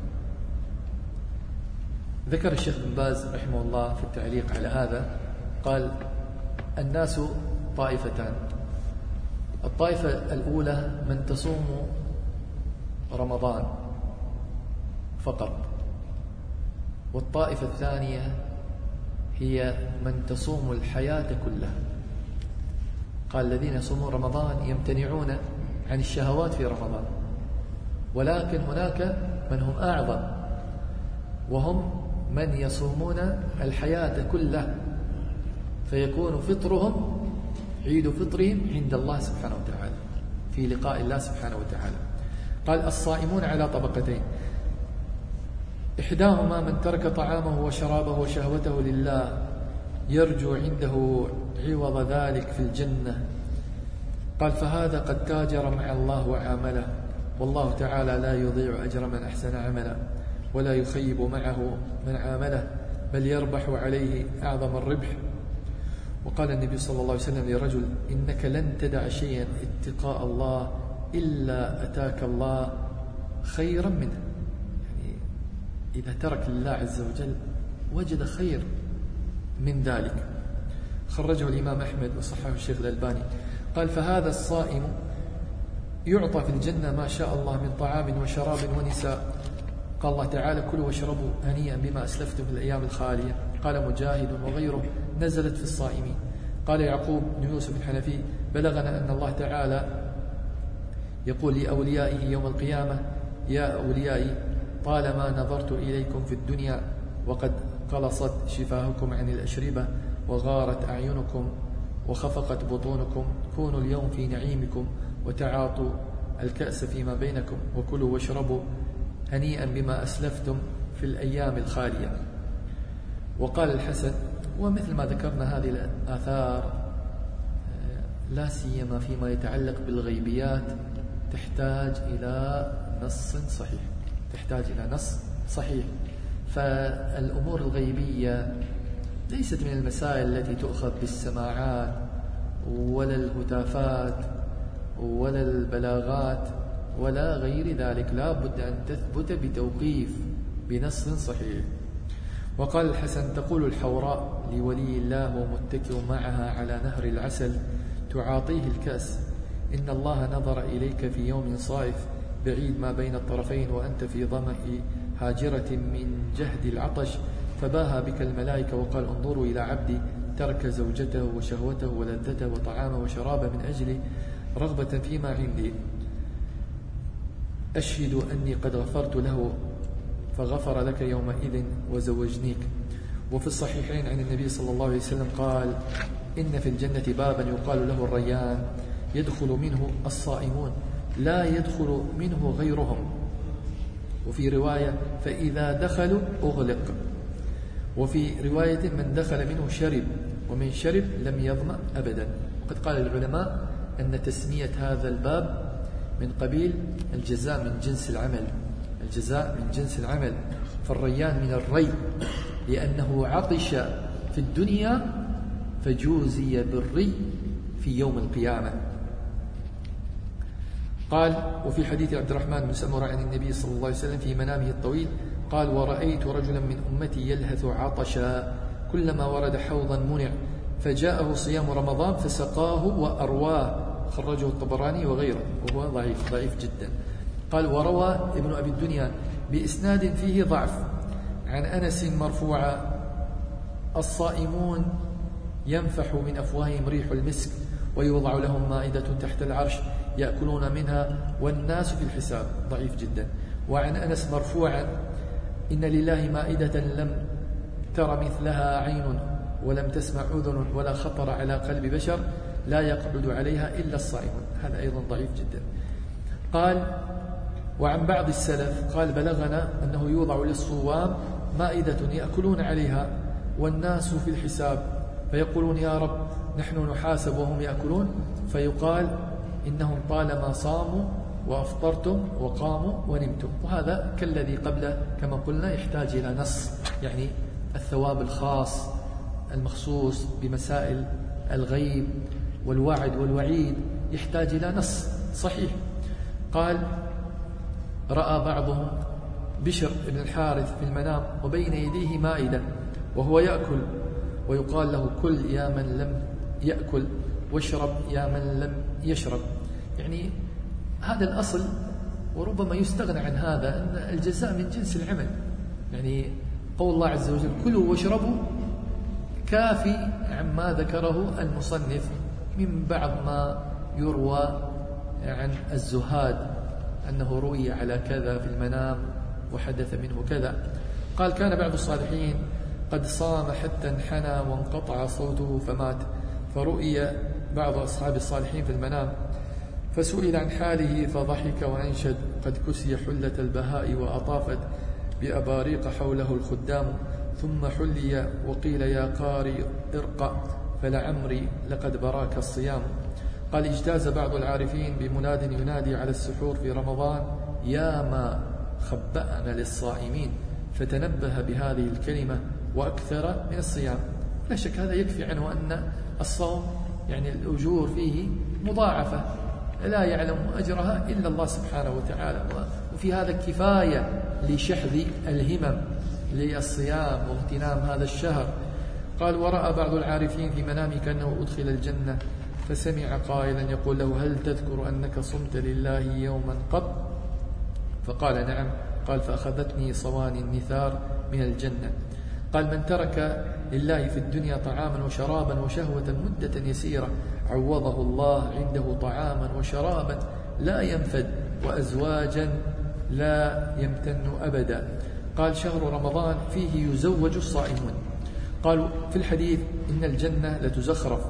[SPEAKER 2] ذكر الشيخ بن باز رحمه الله في التعليق على هذا، قال الناس طائفتان: الطائفة الأولى من تصوم رمضان فقط، والطائفة الثانية هي من تصوم الحياة كلها. قال الذين يصومون رمضان يمتنعون عن الشهوات في رمضان، ولكن هناك من هم أعظم، وهم من يصومون الحياة كلها، فيكون فطرهم عيد فطرهم عند الله سبحانه وتعالى في لقاء الله سبحانه وتعالى. قال الصائمون على طبقتين: إحداهما من ترك طعامه وشرابه وشهوته لله يرجو عنده عوض ذلك في الجنة. قال فهذا قد تاجر مع الله وعامله، والله تعالى لا يضيع أجر من أحسن عملا، ولا يخيب معه من عامله، بل يربح عليه أعظم الربح. وقال النبي صلى الله عليه وسلم لرجل: إنك لن تدع شيئا اتقاء الله إلا أتاك الله خيرا منه. يعني إذا ترك لله عز وجل وجد خير من ذلك. خرجه الإمام أحمد وصححه الشيخ الألباني. قال فهذا الصائم يعطى في الجنة ما شاء الله من طعام وشراب ونساء. قال الله تعالى: كلوا واشربوا هنيئا بما أسلفتم في الأيام الخالية. قال مجاهد وغيره: نزلت في الصائمين. قال يعقوب بن يوسف الحنفي: بلغنا أن الله تعالى يقول لأوليائه يوم القيامة: يا أوليائي طالما نظرت إليكم في الدنيا وقد قلصت شفاهكم عن الأشربة وغارت أعينكم وخفقت بطونكم، كونوا اليوم في نعيمكم وتعاطوا الكأس فيما بينكم، وكلوا واشربوا هنيئا بما أسلفتم في الأيام الخالية. وقال الحسن: ومثل ما ذكرنا هذه الآثار لا سيما فيما يتعلق بالغيبيات تحتاج إلى نص صحيح، تحتاج إلى نص صحيح. فالأمور الغيبية ليست من المسائل التي تؤخذ بالسماعات ولا الهتافات ولا البلاغات ولا غير ذلك، لا بد أن تثبت بتوقيف بنص صحيح. وقال الحسن: تقول الحوراء لولي الله ومتكئ معها على نهر العسل تعاطيه الكأس: إن الله نظر إليك في يوم صائف بعيد ما بين الطرفين وأنت في ظمأ هاجرة من جهد العطش، فباها بك الملائكة وقال: انظروا إلى عبدي ترك زوجته وشهوته ولذته وطعامه وشرابه من أجل رغبة فيما عندي، أشهد أني قد غفرت له فغفر لك يومئذ وزوجنيك. وفي الصحيحين عن النبي صلى الله عليه وسلم قال: إن في الجنة بابا يقال له الريان يدخل منه الصائمون لا يدخل منه غيرهم. وفي رواية: فإذا دخلوا أغلق. وفي رواية: من دخل منه شرب، ومن شرب لم يظمأ أبدا. وقد قال العلماء أن تسمية هذا الباب من قبيل الجزاء من جنس العمل، الجزاء من جنس العمل. فالريان من الري لأنه عطش في الدنيا فجوزي بالري في يوم القيامة. قال: وفي حديث عبد الرحمن بن سمرة عن النبي صلى الله عليه وسلم في منامه الطويل قال: ورأيت رجلا من أمتي يلهث عطشا كلما ورد حوضا منع فجاءه صيام رمضان فسقاه وأرواه، خرجه الطبراني وغيره، وهو ضعيف جدا. قال وروى ابن أبي الدنيا بإسناد فيه ضعف عن أنس مرفوعا: الصائمون ينفح من أفواههم ريح المسك ويوضع لهم مائدة تحت العرش يأكلون منها والناس في الحساب، ضعيف جدا. وعن أنس مرفوعا: إن لله مائدة لم تر مثلها عين ولم تسمع أذن ولا خطر على قلب بشر لا يقعد عليها إلا الصائمون، هذا أيضا ضعيف جدا. قال وعن بعض السلف قال بلغنا أنه يوضع للصوام مائدة يأكلون عليها والناس في الحساب، فيقولون يا رب نحن نحاسب وهم يأكلون، فيقال إنهم طالما صاموا وأفطرتم وقاموا ونمتم. وهذا كالذي قبله كما قلنا يحتاج إلى نص، يعني الثواب الخاص المخصوص بمسائل الغيب والوعد والوعيد يحتاج إلى نص صحيح. قال رأى بعضهم بشر بن الحارث في المنام وبين يديه مائدة وهو يأكل، ويقال له كل يا من لم يأكل واشرب يا من لم يشرب. يعني هذا الأصل، وربما يستغنى عن هذا، أن الجزاء من جنس العمل. يعني قول الله عز وجل كلوا واشربوا كافي عما ذكره المصنف من بعض ما يروى عن الزهاد أنه روي على كذا في المنام وحدث منه كذا. قال كان بعض الصالحين قد صام حتى انحنى وانقطع صوته فمات، فرؤي بعض أصحاب الصالحين في المنام فسئل عن حاله فضحك وأنشد قد كسي حلة البهاء وأطافت بأباريق حوله الخدام، ثم حلي وقيل يا قاري ارقى فلعمري لقد براك الصيام. قال اجتاز بعض العارفين بمناد ينادي على السحور في رمضان يا ما خبأنا للصائمين، فتنبه بهذه الكلمة وأكثر من الصيام. لا شك هذا يكفي عنه أن الصوم يعني الأجور فيه مضاعفة لا يعلم أجرها إلا الله سبحانه وتعالى، وفي هذا كفاية لشحذ الهمم للصيام واغتنام هذا الشهر. قال ورأى بعض العارفين في منامه كأنه أدخل الجنة فسمع قائلا يقول له هل تذكر أنك صمت لله يوما قط؟ فقال نعم. قال فأخذتني صواني النثار من الجنة. قال من ترك لله في الدنيا طعاما وشرابا وشهوة مدة يسيرة عوضه الله عنده طعاما وشرابا لا ينفد وأزواجا لا يمتن أبدا. قال شهر رمضان فيه يزوج الصائمون. قالوا في الحديث إن الجنة لتزخرف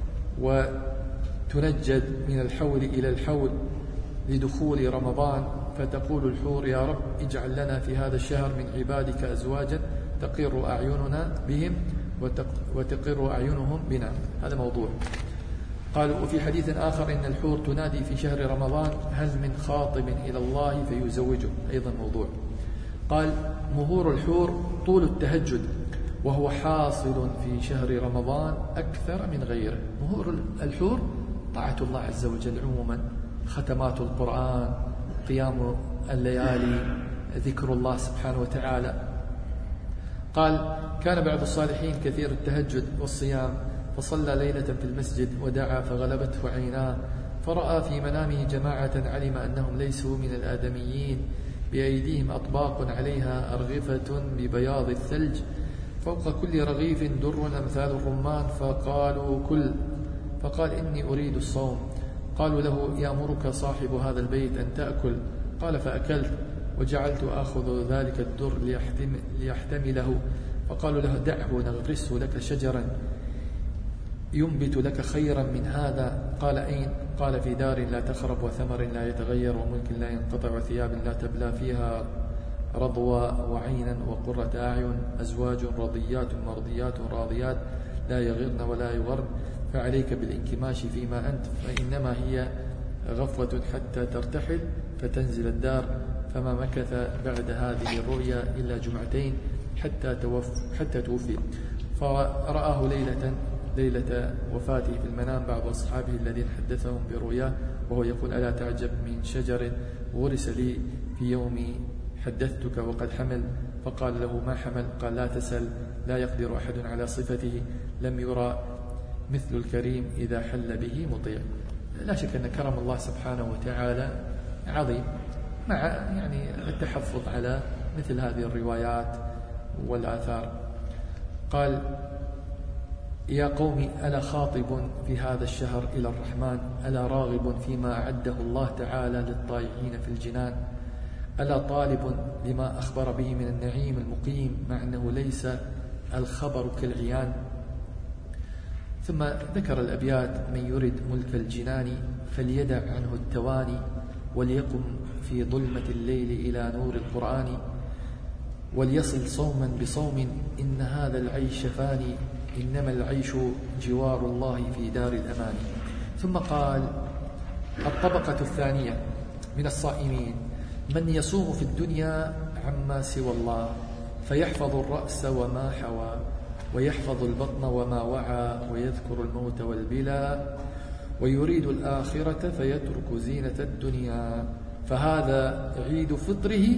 [SPEAKER 2] وتنجد من الحول إلى الحول لدخول رمضان، فتقول الحور يا رب اجعل لنا في هذا الشهر من عبادك أزواجا تقر أعيننا بهم وتقر أعينهم بنا. هذا موضوع. قالوا وفي حديث آخر إن الحور تنادي في شهر رمضان هل من خاطب إلى الله فيزوجه، أيضا موضوع. قال مهور الحور طول التهجد، وهو حاصل في شهر رمضان أكثر من غيره. مهور الحور طاعة الله عز وجل عموما، ختمات القرآن، قيام الليالي، ذكر الله سبحانه وتعالى. قال كان بعض الصالحين كثير التهجد والصيام، فصلى ليلة في المسجد ودعا فغلبته عيناه، فرأى في منامه جماعة علم أنهم ليسوا من الآدميين، بأيديهم أطباق عليها أرغفة ببياض الثلج، فوق كل رغيف در أمثال الرمان، فقالوا كل، فقال إني أريد الصوم. قالوا له يأمرك صاحب هذا البيت أن تأكل. قال فأكلت وجعلت آخذ ذلك الدر ليحتمله. فقالوا له دعه نغرسه لك شجرا ينبت لك خيرا من هذا. قال أين؟ قال في دار لا تخرب وثمر لا يتغير وملك لا ينقطع وثياب لا تبلى فيها رضوى وعينا وقرة أعين، أزواج رضيات مرضيات راضيات لا يغرن ولا يغرن، فعليك بالانكماش فيما أنت، فإنما هي غفوة حتى ترتحل فتنزل الدار. فما مكث بعد هذه الرؤيا إلا جمعتين حتى توفي. فرآه ليلة وفاته في المنام بعض أصحابه الذين حدثهم برؤياه، وهو يقول ألا تعجب من شجر غرس لي في يوم حدثتك وقد حمل. فقال له ما حمل؟ قال لا تسل، لا يقدر أحد على صفته، لم يرى مثل الكريم إذا حل به مطيع. لا شك أن كرم الله سبحانه وتعالى عظيم، مع يعني التحفظ على مثل هذه الروايات والآثار. قال: يا قوم ألا خاطب في هذا الشهر إلى الرحمن، ألا راغب فيما أعده الله تعالى للطائعين في الجنان، ألا طالب لما أخبر به من النعيم المقيم، مع أنه ليس الخبر كالعيان. ثم ذكر الأبيات: من يرد ملك الجنان فليدع عنه التواني، وليقم في ظلمة الليل إلى نور القرآن، وليصل صوما بصوم إن هذا العيش فاني، إنما العيش جوار الله في دار الأمان. ثم قال: الطبقة الثانية من الصائمين من يصوم في الدنيا عما سوى الله، فيحفظ الرأس وما حوى، ويحفظ البطن وما وعى، ويذكر الموت والبلا، ويريد الآخرة فيترك زينة الدنيا، فهذا عيد فطره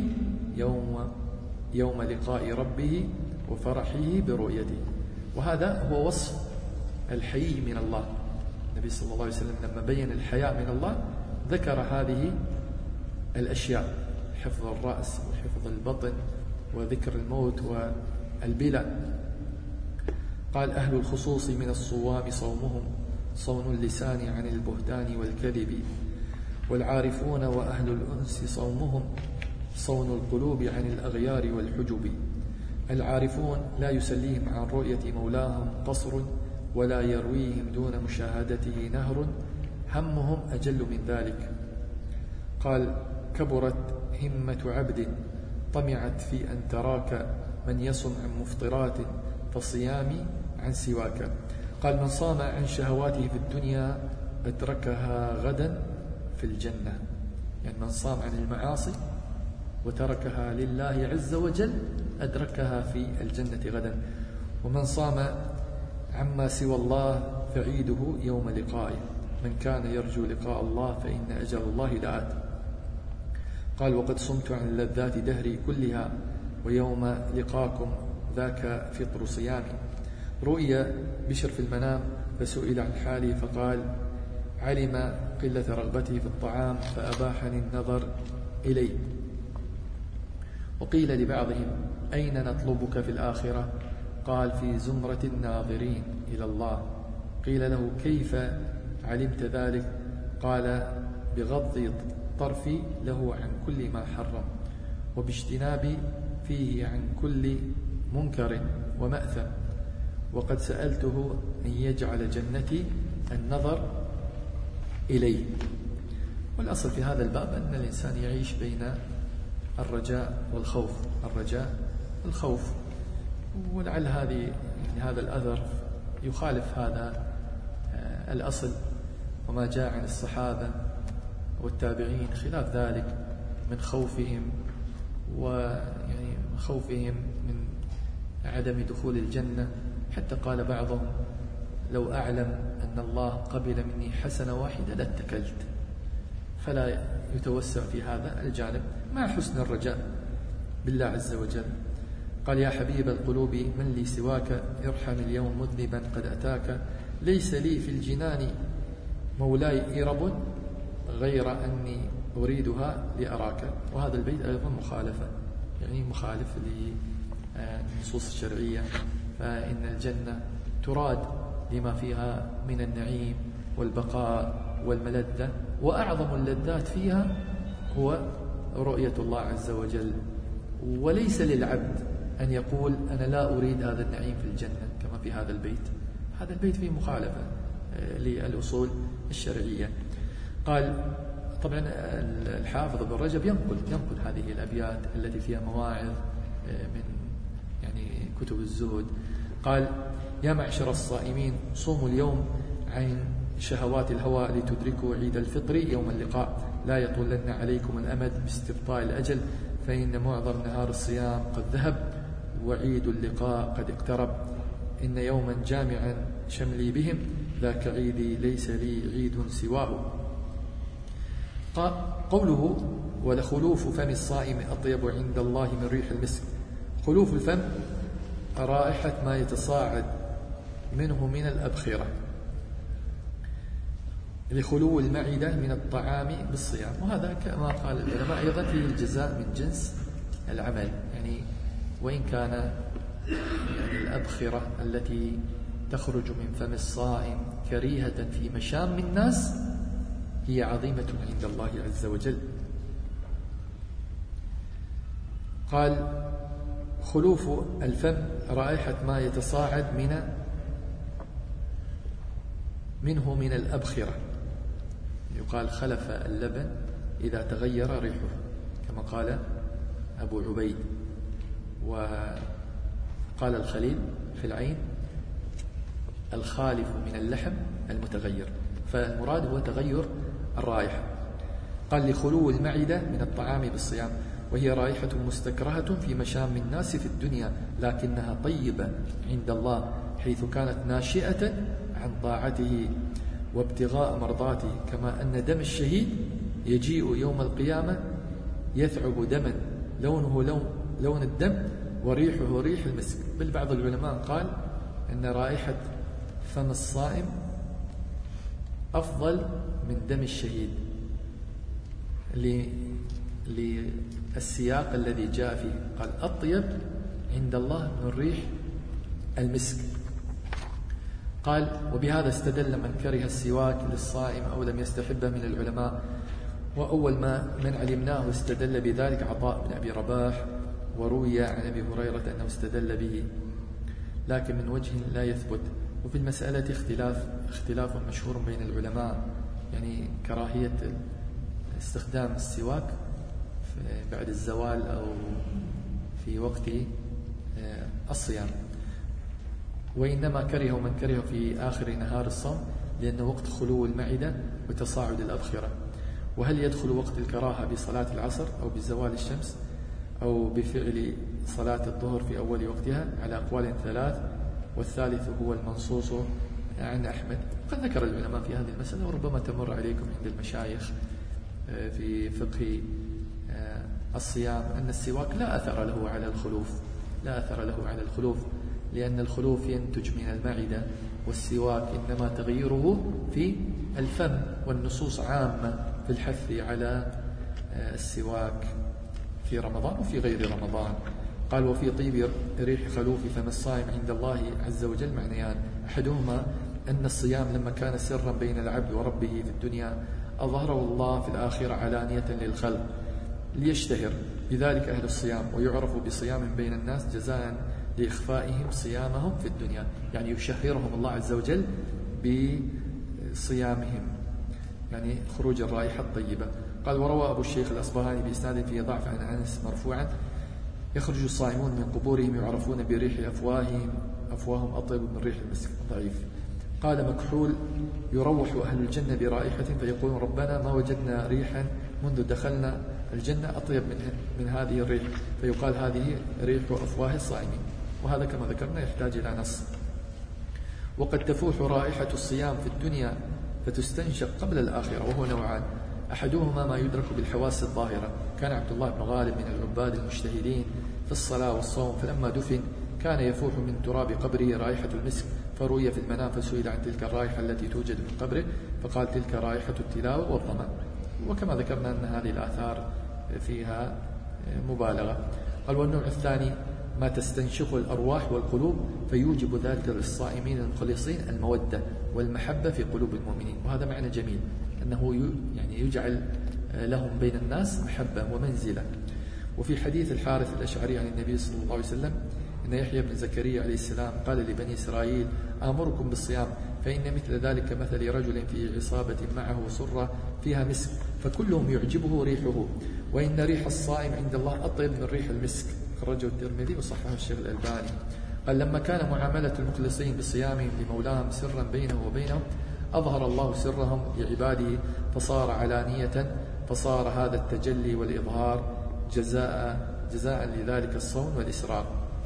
[SPEAKER 2] يوم لقاء ربه وفرحه برؤيته. وهذا هو وصف الحي من الله. النبي صلى الله عليه وسلم لما بين الحياء من الله ذكر هذه الأشياء: حفظ الرأس وحفظ البطن وذكر الموت والبلا. قال: أهل الخصوص من الصوام صومهم صون اللسان عن البهتان والكذب، والعارفون وأهل الأنس صومهم صون القلوب عن الأغيار والحجب. العارفون لا يسليهم عن رؤية مولاهم قصر، ولا يرويهم دون مشاهدته نهر، همهم أجل من ذلك. قال: كبرت همة عبد طمعت في أن تراك، من يصم عن مفطرات فصيامي عن سواك. قال: من صام عن شهواته في الدنيا أدركها غدا في الجنة. يعني من صام عن المعاصي وتركها لله عز وجل أدركها في الجنة غدا. ومن صام عما سوى الله فعيده يوم لقائه، من كان يرجو لقاء الله فإن أجل الله لآت. قال: وقد صمت عن لذات دهري كلها، ويوم لقاكم ذاك فطر صيامي. رؤي بشر في المنام فسئل عن حاله فقال: علم قلة رغبته في الطعام فأباحني النظر إليه. وقيل لبعضهم: أين نطلبك في الآخرة؟ قال: في زمرة الناظرين إلى الله. قيل له: كيف علمت ذلك؟ قال: بغض طرفي له عن كل ما حرم، وباجتنابي فيه عن كل منكر ومأثم، وقد سألته أن يجعل جنتي النظر إليه. والأصل في هذا الباب أن الإنسان يعيش بين الرجاء والخوف، الرجاء والخوف. ولعل هذا الأثر يخالف هذا الأصل وما جاء عن الصحابة والتابعين خلاف ذلك من خوفهم، ويعني خوفهم من عدم دخول الجنة. حتى قال بعضهم: لو أعلم أن الله قبل مني حسنة واحدة لاتكلت. فلا يتوسع في هذا الجانب مع حسن الرجاء بالله عز وجل. قال: يا حبيب القلوب من لي سواك، ارحم اليوم مذنبا قد أتاك، ليس لي في الجنان مولاي إرب، غير أني أريدها لأراك. وهذا البيت أيضا مخالفة، يعني مخالف للنصوص الشرعية، فإن الجنة تراد لما فيها من النعيم والبقاء والملذة، وأعظم اللذات فيها هو رؤية الله عز وجل. وليس للعبد أن يقول: أنا لا أريد هذا النعيم في الجنة، كما في هذا البيت. هذا البيت فيه مخالفة للأصول الشرعية. قال: طبعا الحافظ ابن رجب ينقل هذه الأبيات التي فيها مواعظ من يعني كتب الزهد. قال: يا معشر الصائمين صوموا اليوم عن شهوات الهوى لتدركوا عيد الفطر يوم اللقاء، لا يطولن عليكم الأمد باستبطاء الأجل، فإن معظم نهار الصيام قد ذهب، وعيد اللقاء قد اقترب. إن يوما جامعا شملي بهم، ذاك عيدي ليس لي عيد سواه. قوله: ولخلوف فم الصائم أطيب عند الله من ريح المسك. خلوف الفم رائحة ما يتصاعد منه من الأبخرة، لخلو المعدة من الطعام بالصيام. وهذا كما قال العلماء أيضا فيه الجزاء من جنس العمل، يعني وإن كان يعني الأبخرة التي تخرج من فم الصائم كريهة في مشام الناس هي عظيمة عند الله عز وجل. قال خلوف الفم رائحة ما يتصاعد منه من الأبخرة، يقال خلف اللبن إذا تغير ريحه كما قال أبو عبيد. وقال الخليل في العين الخالف من اللحم المتغير، فالمراد هو تغير الرائحة. قال لخلو المعدة من الطعام بالصيام، وهي رائحة مستكرهة في مشام الناس في الدنيا، لكنها طيبة عند الله حيث كانت ناشئة عن طاعته وابتغاء مرضاته، كما أن دم الشهيد يجيء يوم القيامة يثعب دما لونه لون الدم وريحه ريح المسك. بل بعض العلماء قال أن رائحة فم الصائم أفضل من دم الشهيد للسياق الذي جاء فيه، قال أطيب عند الله من ريح المسك. قال وبهذا استدل من كره السواك للصائم أو لم يستحبه من العلماء، وأول من علمناه استدل بذلك عطاء بن أبي رباح، وروي عن أبي هريرة أنه استدل به لكن من وجه لا يثبت. وفي المسألة اختلاف مشهور بين العلماء، يعني كراهية استخدام السواك بعد الزوال أو في وقت الصيام، وإنما كره من كره في آخر نهار الصوم لأنه وقت خلو المعدة وتصاعد الأبخرة. وهل يدخل وقت الكراهة بصلاة العصر أو بزوال الشمس أو بفعل صلاة الظهر في أول وقتها؟ على أقوال ثلاث، والثالث هو المنصوص عن أحمد. قد ذكر العلماء في هذه المسألة، وربما تمر عليكم عند المشايخ في فقه الصيام أن السواك لا أثر له على الخلوف، لأن الخلوف ينتج من المعدة، والسواك إنما تغييره في الفم، والنصوص عامة في الحث على السواك في رمضان وفي غير رمضان. قال وفي طيب ريح خلوف فم الصائم عند الله عز وجل معنيان، أحدهما أن الصيام لما كان سرا بين العبد وربه في الدنيا أظهره الله في الآخرة علانية للخلق ليشتهر بذلك أهل الصيام، ويعرف بصيام بين الناس جزاء لإخفائهم صيامهم في الدنيا، يعني يشهرهم الله عز وجل بصيامهم، يعني خروج الرائحة الطيبة. قال وروى أبو الشيخ الأصبهاني بإسناد فيه ضعف عن أنس مرفوعا يخرج الصائمون من قبورهم يعرفون بريح أفواههم أطيب من ريح المسك. ضعيف. قال مكحول يروح أهل الجنة برائحة فيقولون ربنا ما وجدنا ريحا منذ دخلنا الجنة أطيب من هذه الريح، فيقال هذه ريح أفواه الصائمين. وهذا كما ذكرنا يحتاج إلى نص. وقد تفوح رائحة الصيام في الدنيا فتستنشق قبل الآخرة، وهو نوعان، أحدهما ما يدرك بالحواس الظاهرة. كان عبد الله بن غالب من العباد المجتهدين في الصلاة والصوم، فلما دفن كان يفوح من تراب قبره رائحة المسك، فروي في المنام فسئل عن تلك الرائحة التي توجد من قبره فقال تلك رائحة التلاوة والظمأ. وكما ذكرنا أن هذه الآثار فيها مبالغة. قال والنوع الثاني ما تستنشقه الأرواح والقلوب فيوجب ذلك للصائمين المخلصين المودة والمحبة في قلوب المؤمنين. وهذا معنى جميل أنه يعني يجعل لهم بين الناس محبة ومنزلة. وفي حديث الحارث الأشعري عن النبي صلى الله عليه وسلم إن يحيى بن زكريا عليه السلام قال لبني إسرائيل آمركم بالصيام فإن مثل ذلك مثل رجل في عصابة معه صرة فيها مسك فكلهم يعجبه ريحه، وإن ريح الصائم عند الله أطيب من ريح المسك. خرجه الترمذي وصححه الشيخ الألباني. قال لما كان معاملة المخلصين بصيامهم لمولاهم سرا بينه وبينهم أظهر الله سرهم لعباده فصار علانية، فصار هذا التجلي والإظهار جزاء لذلك الصوم والإسرار.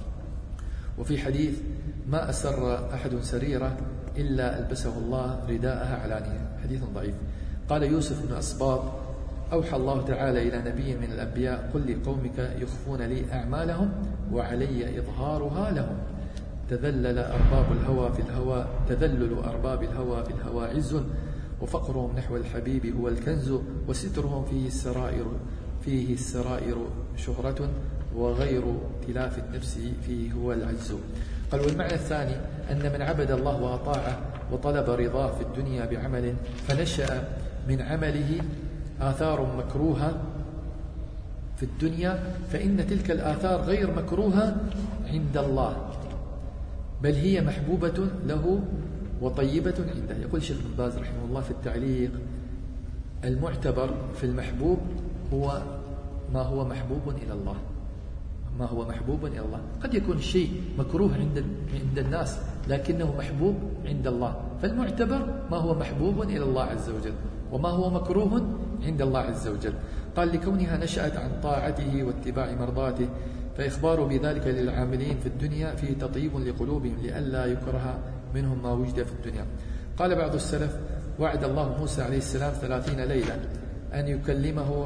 [SPEAKER 2] وفي حديث ما أسر أحد سريرة إلا ألبسه الله رداءها علانية، حديث ضعيف. قال يوسف بن أسباط أوحى الله تعالى إلى نبي من الأنبياء قل لقومك يخفون لي أعمالهم وعلي إظهارها لهم. تذلل أرباب الهوى في الهوى عز، وفقرهم نحو الحبيب هو الكنز، وسترهم فيه السرائر شهرة، وغير تلاف النفس فيه هو العجز. قال: والمعنى الثاني أن من عبد الله وأطاعه وطلب رضاه في الدنيا بعمل فنشأ من عمله آثار مكروهة في الدنيا، فإن تلك الآثار غير مكروهة عند الله، بل هي محبوبة له وطيبة عنده. يقول الشيخ ابن باز رحمه الله في التعليق: المعتبر في المحبوب هو ما هو محبوب إلى الله، ما هو محبوب إلى الله. قد يكون الشيء مكروه عند الناس لكنه محبوب عند الله، فالمعتبر ما هو محبوب إلى الله عز وجل وما هو مكروه عند الله عز وجل. قال: لكونها نشأت عن طاعته واتباع مرضاته، فإخبار بذلك للعاملين في الدنيا فيه تطيب لقلوبهم لئلا يكره منهم ما وجد في الدنيا. قال بعض السلف: وعد الله موسى عليه السلام 30 ليلة أن يكلمه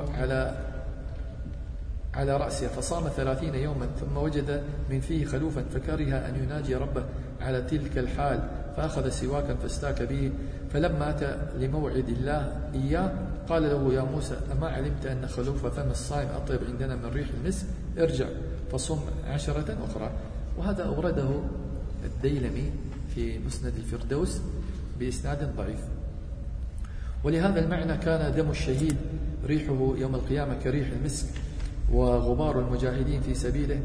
[SPEAKER 2] على رأسه، فصام 30 يوما، ثم وجد من فيه خلوفا فكره أن يناجي ربه على تلك الحال، فأخذ سواكا فاستاك به، فلما أتى لموعد الله إياه قال له: يا موسى، أما علمت أن خلوف فم الصائم أطيب عندنا من ريح المسك؟ ارجع فصم 10 أخرى. وهذا أورده الديلمي في مسند الفردوس بإسناد ضعيف. ولهذا المعنى كان دم الشهيد ريحه يوم القيامة كريح المسك، وغبار المجاهدين في سبيله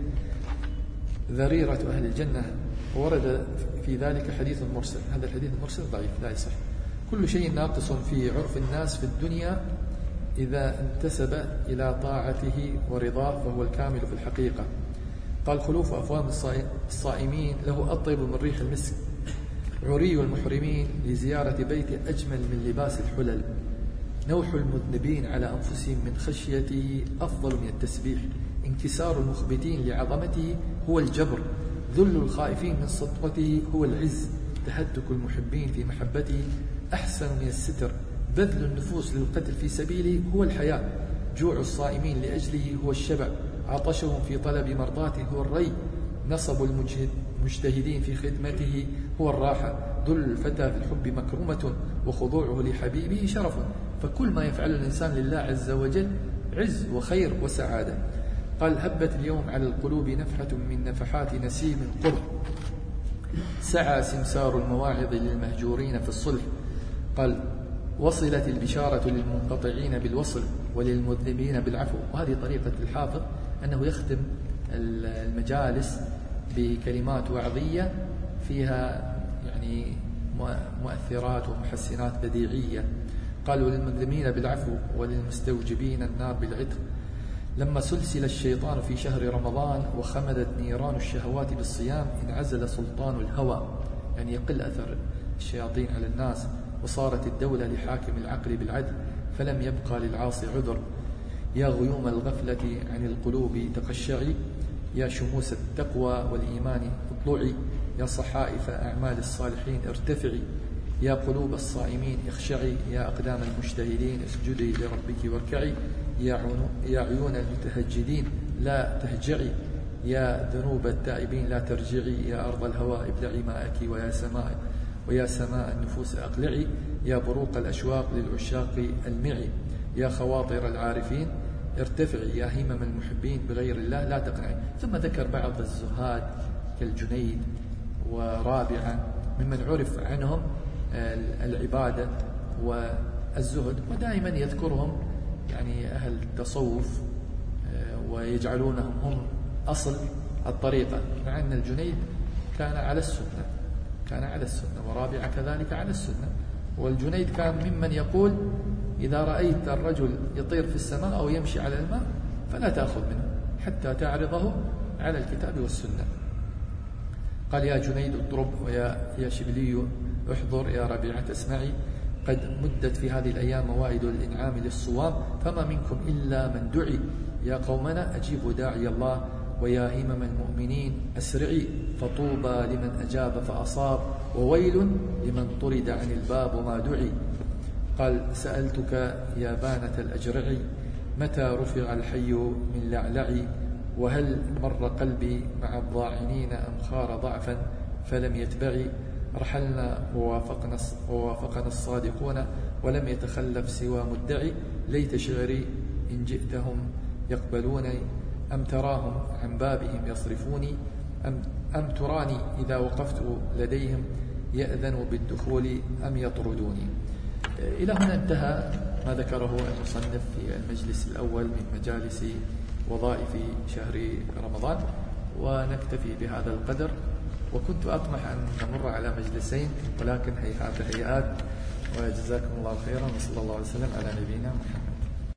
[SPEAKER 2] ذريرة أهل الجنة. ورد في ذلك حديث مرسل، هذا الحديث المرسل ضعيف لا يصح. كل شيء ناقص في عرف الناس في الدنيا إذا انتسب إلى طاعته ورضاه فهو الكامل في الحقيقة. قال: خلوف أفوام الصائمين له أطيب من ريح المسك، عري المحرمين لزيارة بيته أجمل من لباس الحلل، نوح المذنبين على أنفسهم من خشيته أفضل من التسبيح، انكسار المخبتين لعظمته هو الجبر، ذل الخائفين من سطوته هو العز، تهتك المحبين في محبته أحسن من الستر، بذل النفوس للقتل في سبيله هو الحياة، جوع الصائمين لأجله هو الشبع، عطشهم في طلب مرضاته هو الري، نصب المجتهدين في خدمته هو الراحة، ذل الفتى في الحب مكرمة، وخضوعه لحبيبه شرف. فكل ما يفعله الإنسان لله عز وجل عز وخير وسعادة. قال: هبت اليوم على القلوب نفحة من نفحات نسيم قرب، سعى سمسار المواعظ للمهجورين في الصلح. قال: وصلت البشارة للمنقطعين بالوصل وللمذنبين بالعفو. وهذه طريقة الحافظ أنه يختم المجالس بكلمات وعظية فيها يعني مؤثرات ومحسنات بديعية. قال: وللمذنبين بالعفو وللمستوجبين النار بالعتق. لما سلسل الشيطان في شهر رمضان وخمدت نيران الشهوات بالصيام انعزل سلطان الهوى، يعني يقل أثر الشياطين على الناس، وصارت الدولة لحاكم العقل بالعدل، فلم يبقى للعاصي عذر. يا غيوم الغفلة عن القلوب تقشعي، يا شموس التقوى والإيمان اطلعي، يا صحائف أعمال الصالحين ارتفعي، يا قلوب الصائمين اخشعي، يا أقدام المجتهدين اسجدي لربك واركعي، يا عيون المتهجدين لا تهجعي، يا ذنوب التائبين لا ترجعي، يا أرض الهوى ابلعي ماءك، ويا سماء النفوس أقلعي، يا بروق الأشواق للعشاق المعي، يا خواطر العارفين ارتفعي، يا همم المحبين بغير الله لا تقنعي. ثم ذكر بعض الزهاد كالجنيد ورابعة ممن عرف عنهم العبادة والزهد، ودائما يذكرهم يعني أهل التصوف ويجعلونهم هم أصل الطريقة، مع أن الجنيد كان على السنة ورابعة كذلك على السنة. والجنيد كان ممن يقول: إذا رأيت الرجل يطير في السماء أو يمشي على الماء فلا تأخذ منه حتى تعرضه على الكتاب والسنة. قال: يا جنيد اضرب، ويا شبلي احضر، يا ربيعة اسمعي، قد مدت في هذه الأيام موائد الإنعام للصوام، فما منكم إلا من دعي، يا قومنا أجيبوا داعي الله، ويا همم المؤمنين أسرعي، فطوبى لمن أجاب فأصاب، وويل لمن طرد عن الباب وما دعي. قال: سألتك يا بانة الأجرعي، متى رفع الحي من لعلعي، وهل مر قلبي مع الضاعنين أم خار ضعفا فلم يتبعي، رحلنا ووافقنا الصادقون ولم يتخلف سوى مدعي. ليت شعري إن جئتهم يقبلوني، أم تراهم عن بابهم يصرفوني، أم تراني إذا وقفت لديهم يأذنوا بالدخول أم يطردوني. إلى هنا انتهى ما ذكره المصنف في المجلس الأول من مجالس وظائف شهر رمضان، ونكتفي بهذا القدر. وكنت أطمح أن نمر على مجلسين، ولكن هيهات، وجزاكم الله خيرا، وصلى الله عليه وسلم على نبينا محمد.